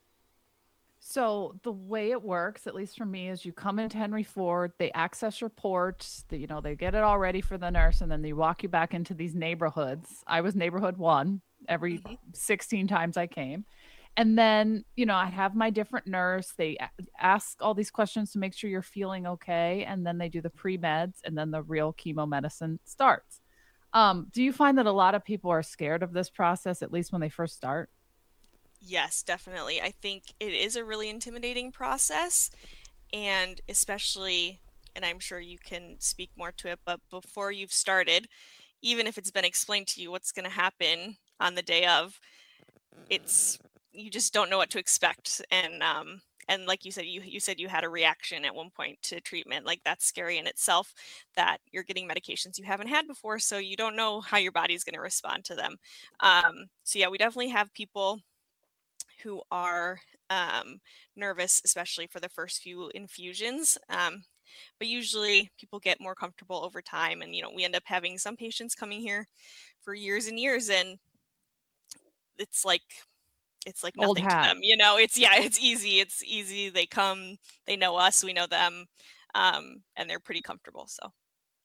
So the way it works, at least for me, is you come into Henry Ford, they access your port, they get it all ready for the nurse, and then they walk you back into these neighborhoods. I was neighborhood 1 every 16 times I came. And then, I have my different nurse. They ask all these questions to make sure you're feeling okay. And then they do the pre-meds, and then the real chemo medicine starts. Do you find that a lot of people are scared of this process, at least when they first start? Yes, definitely. I think it is a really intimidating process, and especially, and I'm sure you can speak more to it, but before you've started, even if it's been explained to you what's going to happen on the day of, you just don't know what to expect. And like you said, you said you had a reaction at one point to treatment. Like, that's scary in itself, that you're getting medications you haven't had before, so you don't know how your body's going to respond to them. So yeah, we definitely have people who are nervous, especially for the first few infusions. But usually people get more comfortable over time. And, we end up having some patients coming here for years and years, and it's like nothing to them. It's easy. It's easy. They come, they know us, we know them, and they're pretty comfortable. So.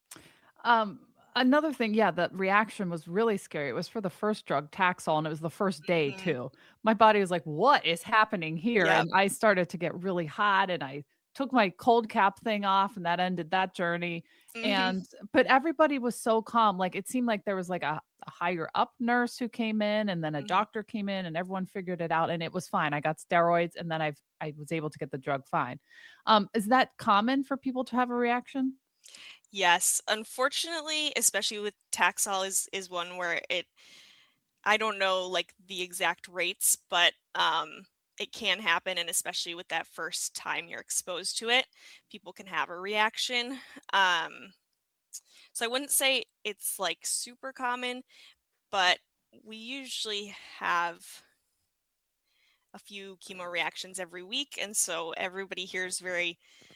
Another thing, that reaction was really scary. It was for the first drug, Taxol, and it was the first day too. My body was like, what is happening here? Yep. And I started to get really hot, and I took my cold cap thing off, and that ended that journey. But everybody was so calm. Like, it seemed like there was like a higher up nurse who came in, and then a doctor came in, and everyone figured it out, and it was fine. I got steroids, and then I was able to get the drug fine. Is that common for people to have a reaction? Yes, unfortunately, especially with Taxol is one where I don't know like the exact rates, but it can happen, and especially with that first time you're exposed to it, people can have a reaction. So I wouldn't say it's like super common, but we usually have a few chemo reactions every week, and so everybody here is very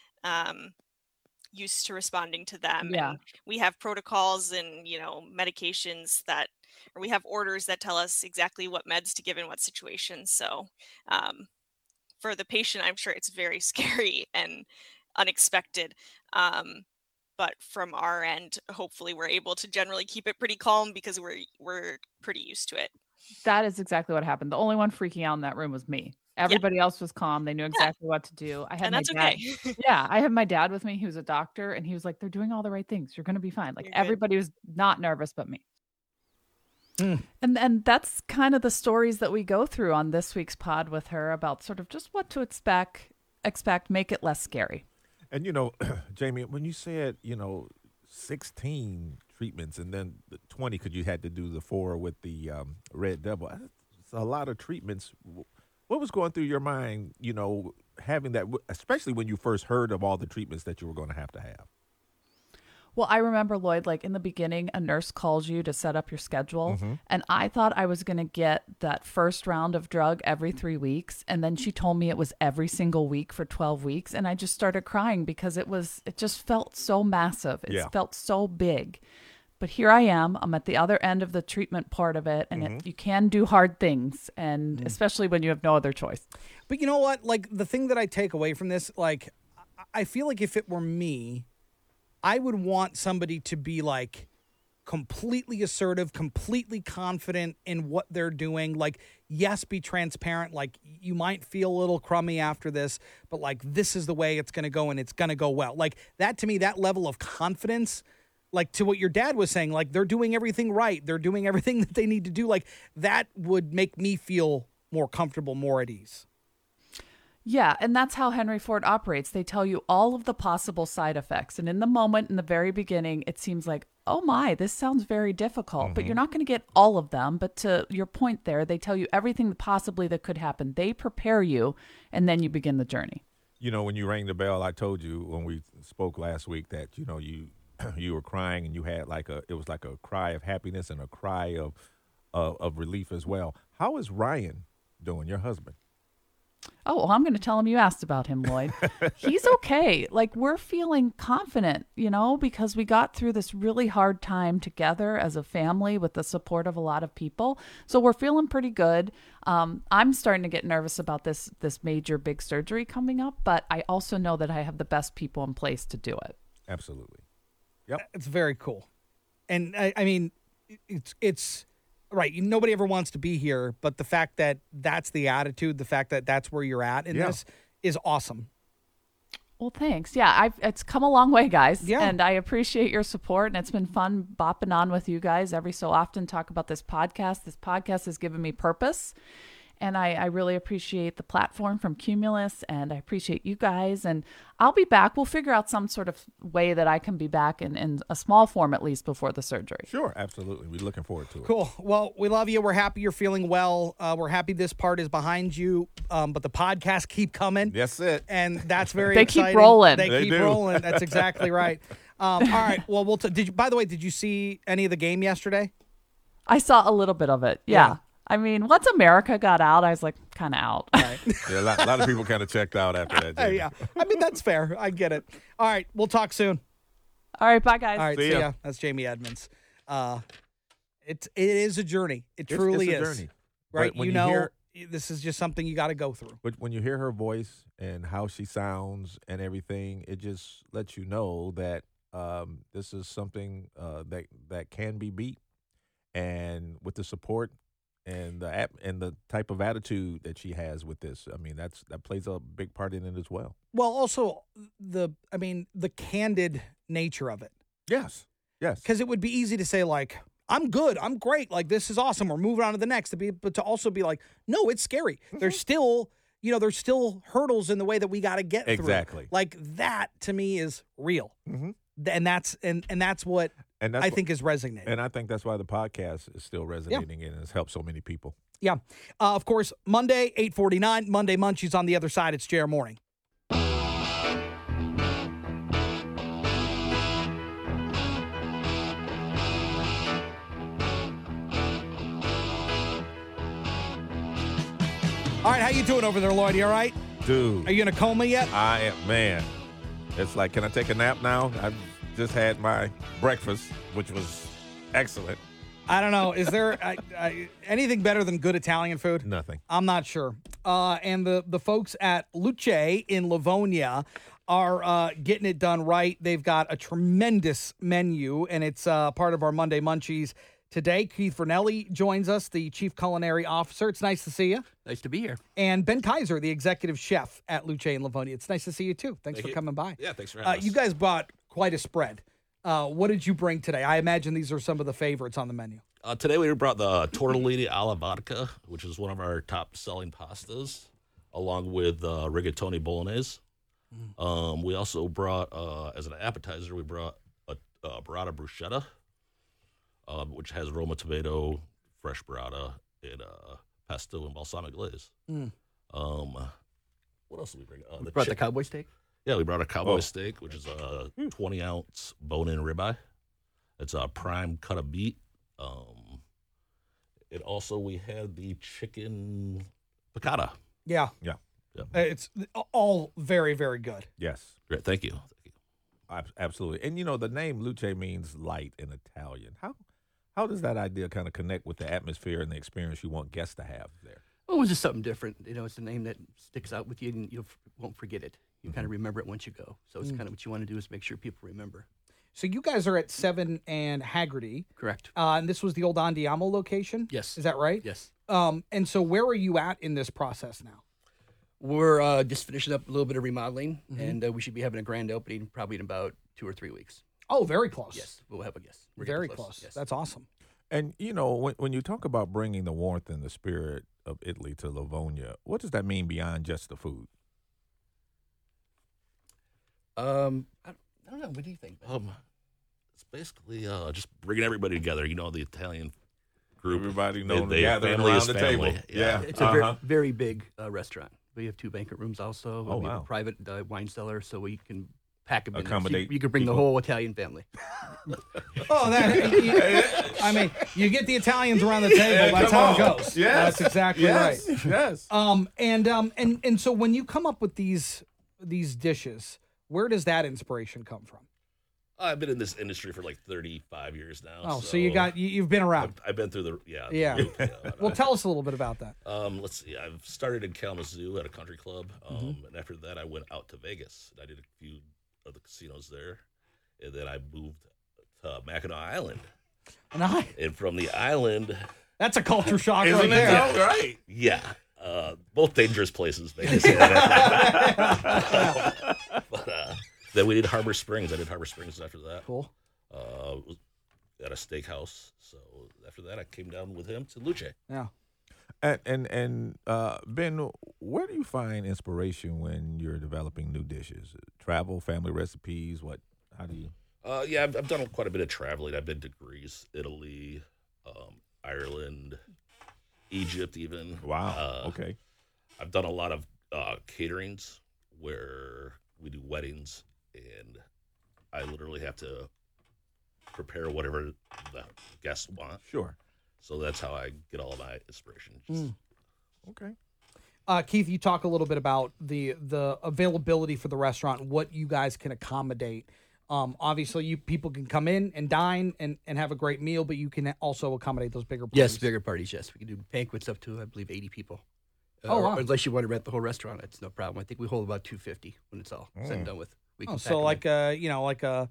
used to responding to them. Yeah. And we have protocols and medications or we have orders that tell us exactly what meds to give in what situations. So for the patient, I'm sure it's very scary and unexpected, but from our end, hopefully we're able to generally keep it pretty calm because we're pretty used to it. That is exactly what happened. The only one freaking out in that room was me. Everybody else was calm. They knew exactly what to do. I had And my that's dad. okay. I had my dad with me. He was a doctor, and he was like, they're doing all the right things. You're going to be fine. Like, You're good. everybody was not nervous but me. And that's kind of the stories that we go through on this week's pod with her about sort of just what to expect, make it less scary. And, Jamie, when you said, 16 treatments and then the 20 because you had to do the 4 with the Red Devil, it's a lot of treatments. What was going through your mind, having that, especially when you first heard of all the treatments that you were going to have? Well, I remember, Lloyd, like in the beginning, a nurse calls you to set up your schedule. And I thought I was going to get that first round of drug every 3 weeks. And then she told me it was every single week for 12 weeks. And I just started crying because it just felt so massive. It felt so big. But here I am. I'm at the other end of the treatment part of it. And you can do hard things, and especially when you have no other choice. But you know what? Like, the thing that I take away from this, like, I feel like if it were me, I would want somebody to be like completely assertive, completely confident in what they're doing. Like, yes, be transparent. Like, you might feel a little crummy after this, but like, this is the way it's going to go and it's going to go well. Like that, to me, that level of confidence, like to what your dad was saying, like they're doing everything right. They're doing everything that they need to do. Like that would make me feel more comfortable, more at ease. Yeah, and that's how Henry Ford operates. They tell you all of the possible side effects. And in the moment, in the very beginning, it seems like, oh my, this sounds very difficult. But you're not going to get all of them. But to your point there, they tell you everything possibly that could happen. They prepare you, and then you begin the journey. You know, when you rang the bell, I told you when we spoke last week that, you know, you were crying and you had it was like a cry of happiness and a cry of relief as well. How is Ryan doing, your husband? Oh, well, I'm going to tell him you asked about him, Lloyd. He's okay. Like, we're feeling confident, you know, because we got through this really hard time together as a family with the support of a lot of people. So we're feeling pretty good. I'm starting to get nervous about this major big surgery coming up, but I also know that I have the best people in place to do it. Absolutely. Yep. It's very cool. And I mean, it's right. Nobody ever wants to be here, but the fact that that's the attitude, the fact that that's where you're at in this is awesome. Well, thanks. Yeah, it's come a long way, guys. Yeah. And I appreciate your support. And it's been fun bopping on with you guys every so often, talk about this podcast. This podcast has given me purpose. And I really appreciate the platform from Cumulus, and I appreciate you guys. And I'll be back. We'll figure out some sort of way that I can be back in a small form, at least before the surgery. Sure, absolutely. We're looking forward to it. Cool. Well, we love you. We're happy you're feeling well. We're happy this part is behind you, but the podcasts keep coming. That's it. And that's very They exciting. keep rolling. They keep do. rolling. That's exactly right. All right. Well, by the way, did you see any of the game yesterday? I saw a little bit of it. Yeah. I mean, once America got out, I was like, kind of out. Right. Yeah, a lot of people kind of checked out after that. Jamie. Yeah. I mean, that's fair. I get it. All right. We'll talk soon. All right. Bye, guys. All right. See See ya. ya. That's Jamie Edmonds. It is a journey. It truly it's a is. journey. Right. But when You you know, hear- this is just something you got to go through. But when you hear her voice and how she sounds and everything, it just lets you know that this is something that can be beat. And with the support and the type of attitude that she has with this, I mean, that plays a big part in it as well. Well, also the candid nature of it. Yes. Because it would be easy to say, like, I'm good, I'm great, like, this is awesome, we're moving on to the next. But to also be like, no, it's scary. There's still, there's still hurdles in the way that we got to get through. Exactly. Like, that to me is real. Mm-hmm. And that's what I think is resonating. And I think that's why the podcast is still resonating and has helped so many people. Yeah. Of course, Monday, 8:49, Monday Munchies on the other side. It's JR Morning. All right, how you doing over there, Lloyd? You all right? Dude. Are you in a coma yet? I am, man. It's like, can I take a nap now? I've just had my breakfast, which was excellent. I don't know. Is there anything better than good Italian food? Nothing. I'm not sure. And the folks at Luce in Livonia are getting it done right. They've got a tremendous menu, and it's part of our Monday Munchies today. Keith Vernelli joins us, the Chief Culinary Officer. It's nice to see you. Nice to be here. And Ben Kaiser, the Executive Chef at Luce in Livonia. It's nice to see you, too. Thanks for coming by. Yeah, thanks for having us. You guys brought quite a spread. What did you bring today? I imagine these are some of the favorites on the menu. Today we brought the tortellini alla vodka, which is one of our top-selling pastas, along with rigatoni bolognese. We also brought, as an appetizer, we brought a burrata bruschetta, which has Roma tomato, fresh burrata, and pesto and balsamic glaze. What else did we bring? We brought the cowboy steak? Yeah, we brought a cowboy steak, which is a 20-ounce bone-in ribeye. It's a prime cut of meat. And also we had the chicken piccata. Yeah. It's all very, very good. Yes. Great. Thank you. Absolutely. And, the name Luce means light in Italian. How does that idea kind of connect with the atmosphere and the experience you want guests to have there? Well, it was just something different. It's a name that sticks out with you, and you won't forget it. You kind of remember it once you go. So it's kind of what you want to do is make sure people remember. So you guys are at 7 and Haggerty. Correct. And this was the old Andiamo location? Yes. Is that right? Yes. And so where are you at in this process now? We're just finishing up a little bit of remodeling, and we should be having a grand opening probably in about 2 or 3 weeks. Oh, very close. Yes, we'll have a guest. We're Very getting close. Yes. That's awesome. And, when you talk about bringing the warmth and the spirit of Italy to Livonia, what does that mean beyond just the food? I don't know. What do you think, Ben? It's basically just bringing everybody together. The Italian group. Everybody gathering around the table. Yeah. It's a very big restaurant. We have 2 banquet rooms also. Oh, we have wow. a private wine cellar, so we can pack them in there. So Accommodate you can bring the whole Italian family. You get the Italians around the table. That's how it goes. Yes. That's exactly right. Yes. And so when you come up with these dishes, where does that inspiration come from? I've been in this industry for like 35 years now. Oh, so you've been around. I've been through the Yeah. group, Well, tell us a little bit about that. Let's see. I've started in Kalamazoo at a country club, Mm-hmm. and after that, I went out to Vegas. I did a few of the casinos there, and then I moved to Mackinac Island. Nice. And from the island, That's a culture shock Isn't right it there. though? Right. yeah, both dangerous places, Vegas. But then we did Harbor Springs. I did Harbor Springs after that. Cool. At a steakhouse. So after that, I came down with him to Luce. Yeah. And Ben, where do you find inspiration when you're developing new dishes? Travel, family recipes, what? How do you? Yeah, I've done quite a bit of traveling. I've been to Greece, Italy, Ireland, Egypt, even. Wow. Okay. I've done a lot of caterings where we do weddings, and I literally have to prepare whatever the guests want. Sure. So that's how I get all of my inspiration. Just, Okay. Keith, you talk a little bit about the availability for the restaurant, what you guys can accommodate. Obviously, people can come in and dine and have a great meal, but you can also accommodate those bigger parties. Yes, bigger parties, yes. We can do banquets up to, I believe, 80 people. Oh, wow. Or unless you want to rent the whole restaurant, it's no problem. I think we hold about 250 when it's all said and done with. We can pack So 'em like in.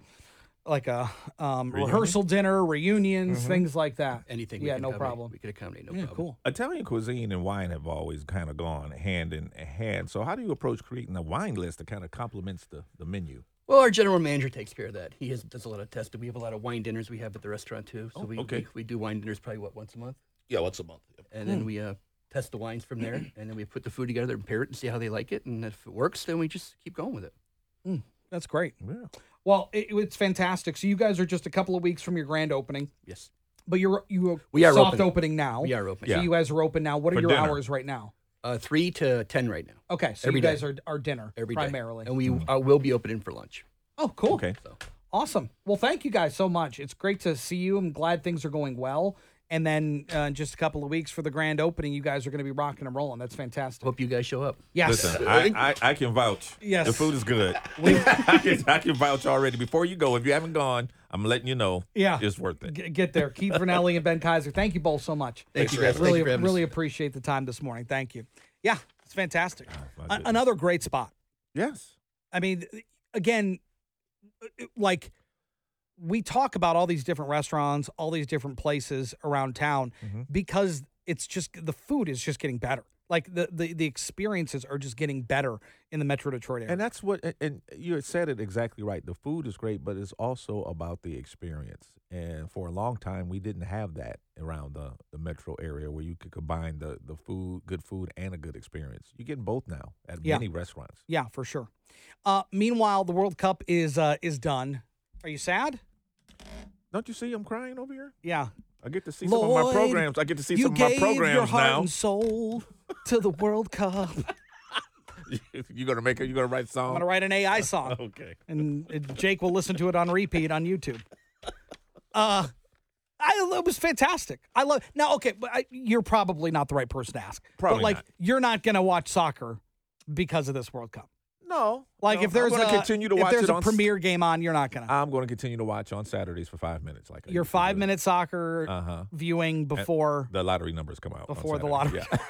rehearsal dinner, reunions, things like that. Anything. Yeah, we can no accommodate. problem. We could accommodate, no Yeah, problem. cool. Italian cuisine and wine have always kind of gone hand in hand. So how do you approach creating a wine list that kind of complements the menu? Well, our general manager takes care of that. He does a lot of testing. We have a lot of wine dinners we have at the restaurant, too. So we do wine dinners probably, once a month? yeah, once a month. Yep. And then we test the wines from there, and then we put the food together and pair it and see how they like it. And if it works, then we just keep going with it. That's great. Yeah. Well, it's fantastic. So you guys are just a couple of weeks from your grand opening, Yes. but you We are soft open. opening now. We are open. So Yeah. you guys are open now. What are For your dinner. hours right now? 3 to 10 right now. Okay, so Every you guys day. are dinner Every day. primarily. And we will be opening for lunch. Oh, cool. Okay. So. Awesome. Well, thank you guys so much. It's great to see you. I'm glad things are going well. And then in just a couple of weeks for the grand opening, you guys are going to be rocking and rolling. That's fantastic. Hope you guys show up. Yes. Listen, I can vouch. Yes. The food is good. I can vouch already. Before you go, if you haven't gone, I'm letting you know. Yeah. It's worth it. Get there. Keith Vernelli and Ben Kaiser. Thank you both so much. Thank you, guys. Really, Thank you for having us. really appreciate the time this morning. Thank you. Yeah, it's fantastic. my goodness. Another great spot. Yes. I mean, again, like we talk about all these different restaurants, all these different places around town because it's just the food is just getting better. Like the experiences are just getting better in the Metro Detroit area. And that's what, and you had said it exactly right. The food is great, but it's also about the experience. And for a long time, we didn't have that around the metro area where you could combine the food, good food, and a good experience. You're getting both now at many restaurants. Yeah, for sure. Meanwhile, the World Cup is done. Are you sad? Don't you see I'm crying over here? Yeah. I get to see some of my programs. I get to see some of my You gave your programs heart now. and soul to the World Cup. You're gonna write a song. I'm gonna write an AI song. Okay. And Jake will listen to it on repeat on YouTube. It was fantastic. I love. Now, okay, but you're probably not the right person to ask. Probably but like, not. you're not gonna watch soccer because of this World Cup. No. Like, no, if there's I'm gonna continue to if watch there's it a on premier game on, you're not gonna. I'm going to continue to watch on Saturdays for 5 minutes. Like Your 5-minute soccer viewing before the lottery numbers come out. before on the lottery. Saturday.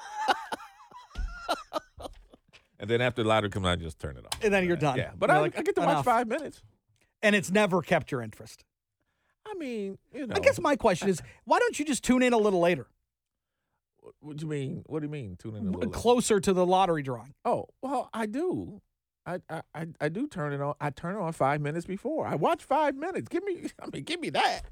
Yeah. And then after the lottery comes out, I just turn it off. And then you're done. Yeah, but You're I like, get to enough. watch 5 minutes. and it's never kept your interest. I mean, I guess my question is, why don't you just tune in a little later? What do you mean? What do you mean? Tune in a little closer to the lottery drawing. Oh, well, I do. I do turn it on. I turn it on 5 minutes before. I watch 5 minutes. Give me that.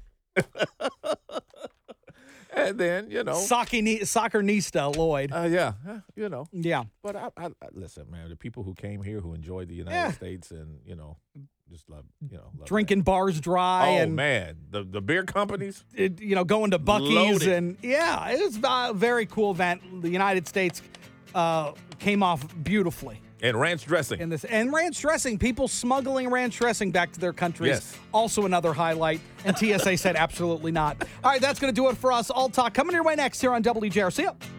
And then, Soccernista Lloyd. Yeah. Yeah. But I listen, man, the people who came here who enjoyed the United States and, just love drinking that. bars dry. Oh, and man. The beer companies. Going to Buc-ee's. Loaded. And, it was a very cool event. The United States came off beautifully. And ranch dressing. And ranch dressing. People smuggling ranch dressing back to their countries. Yes. Also another highlight. And TSA said absolutely not. All right, that's going to do it for us. All Talk coming your way next here on WJR. See ya.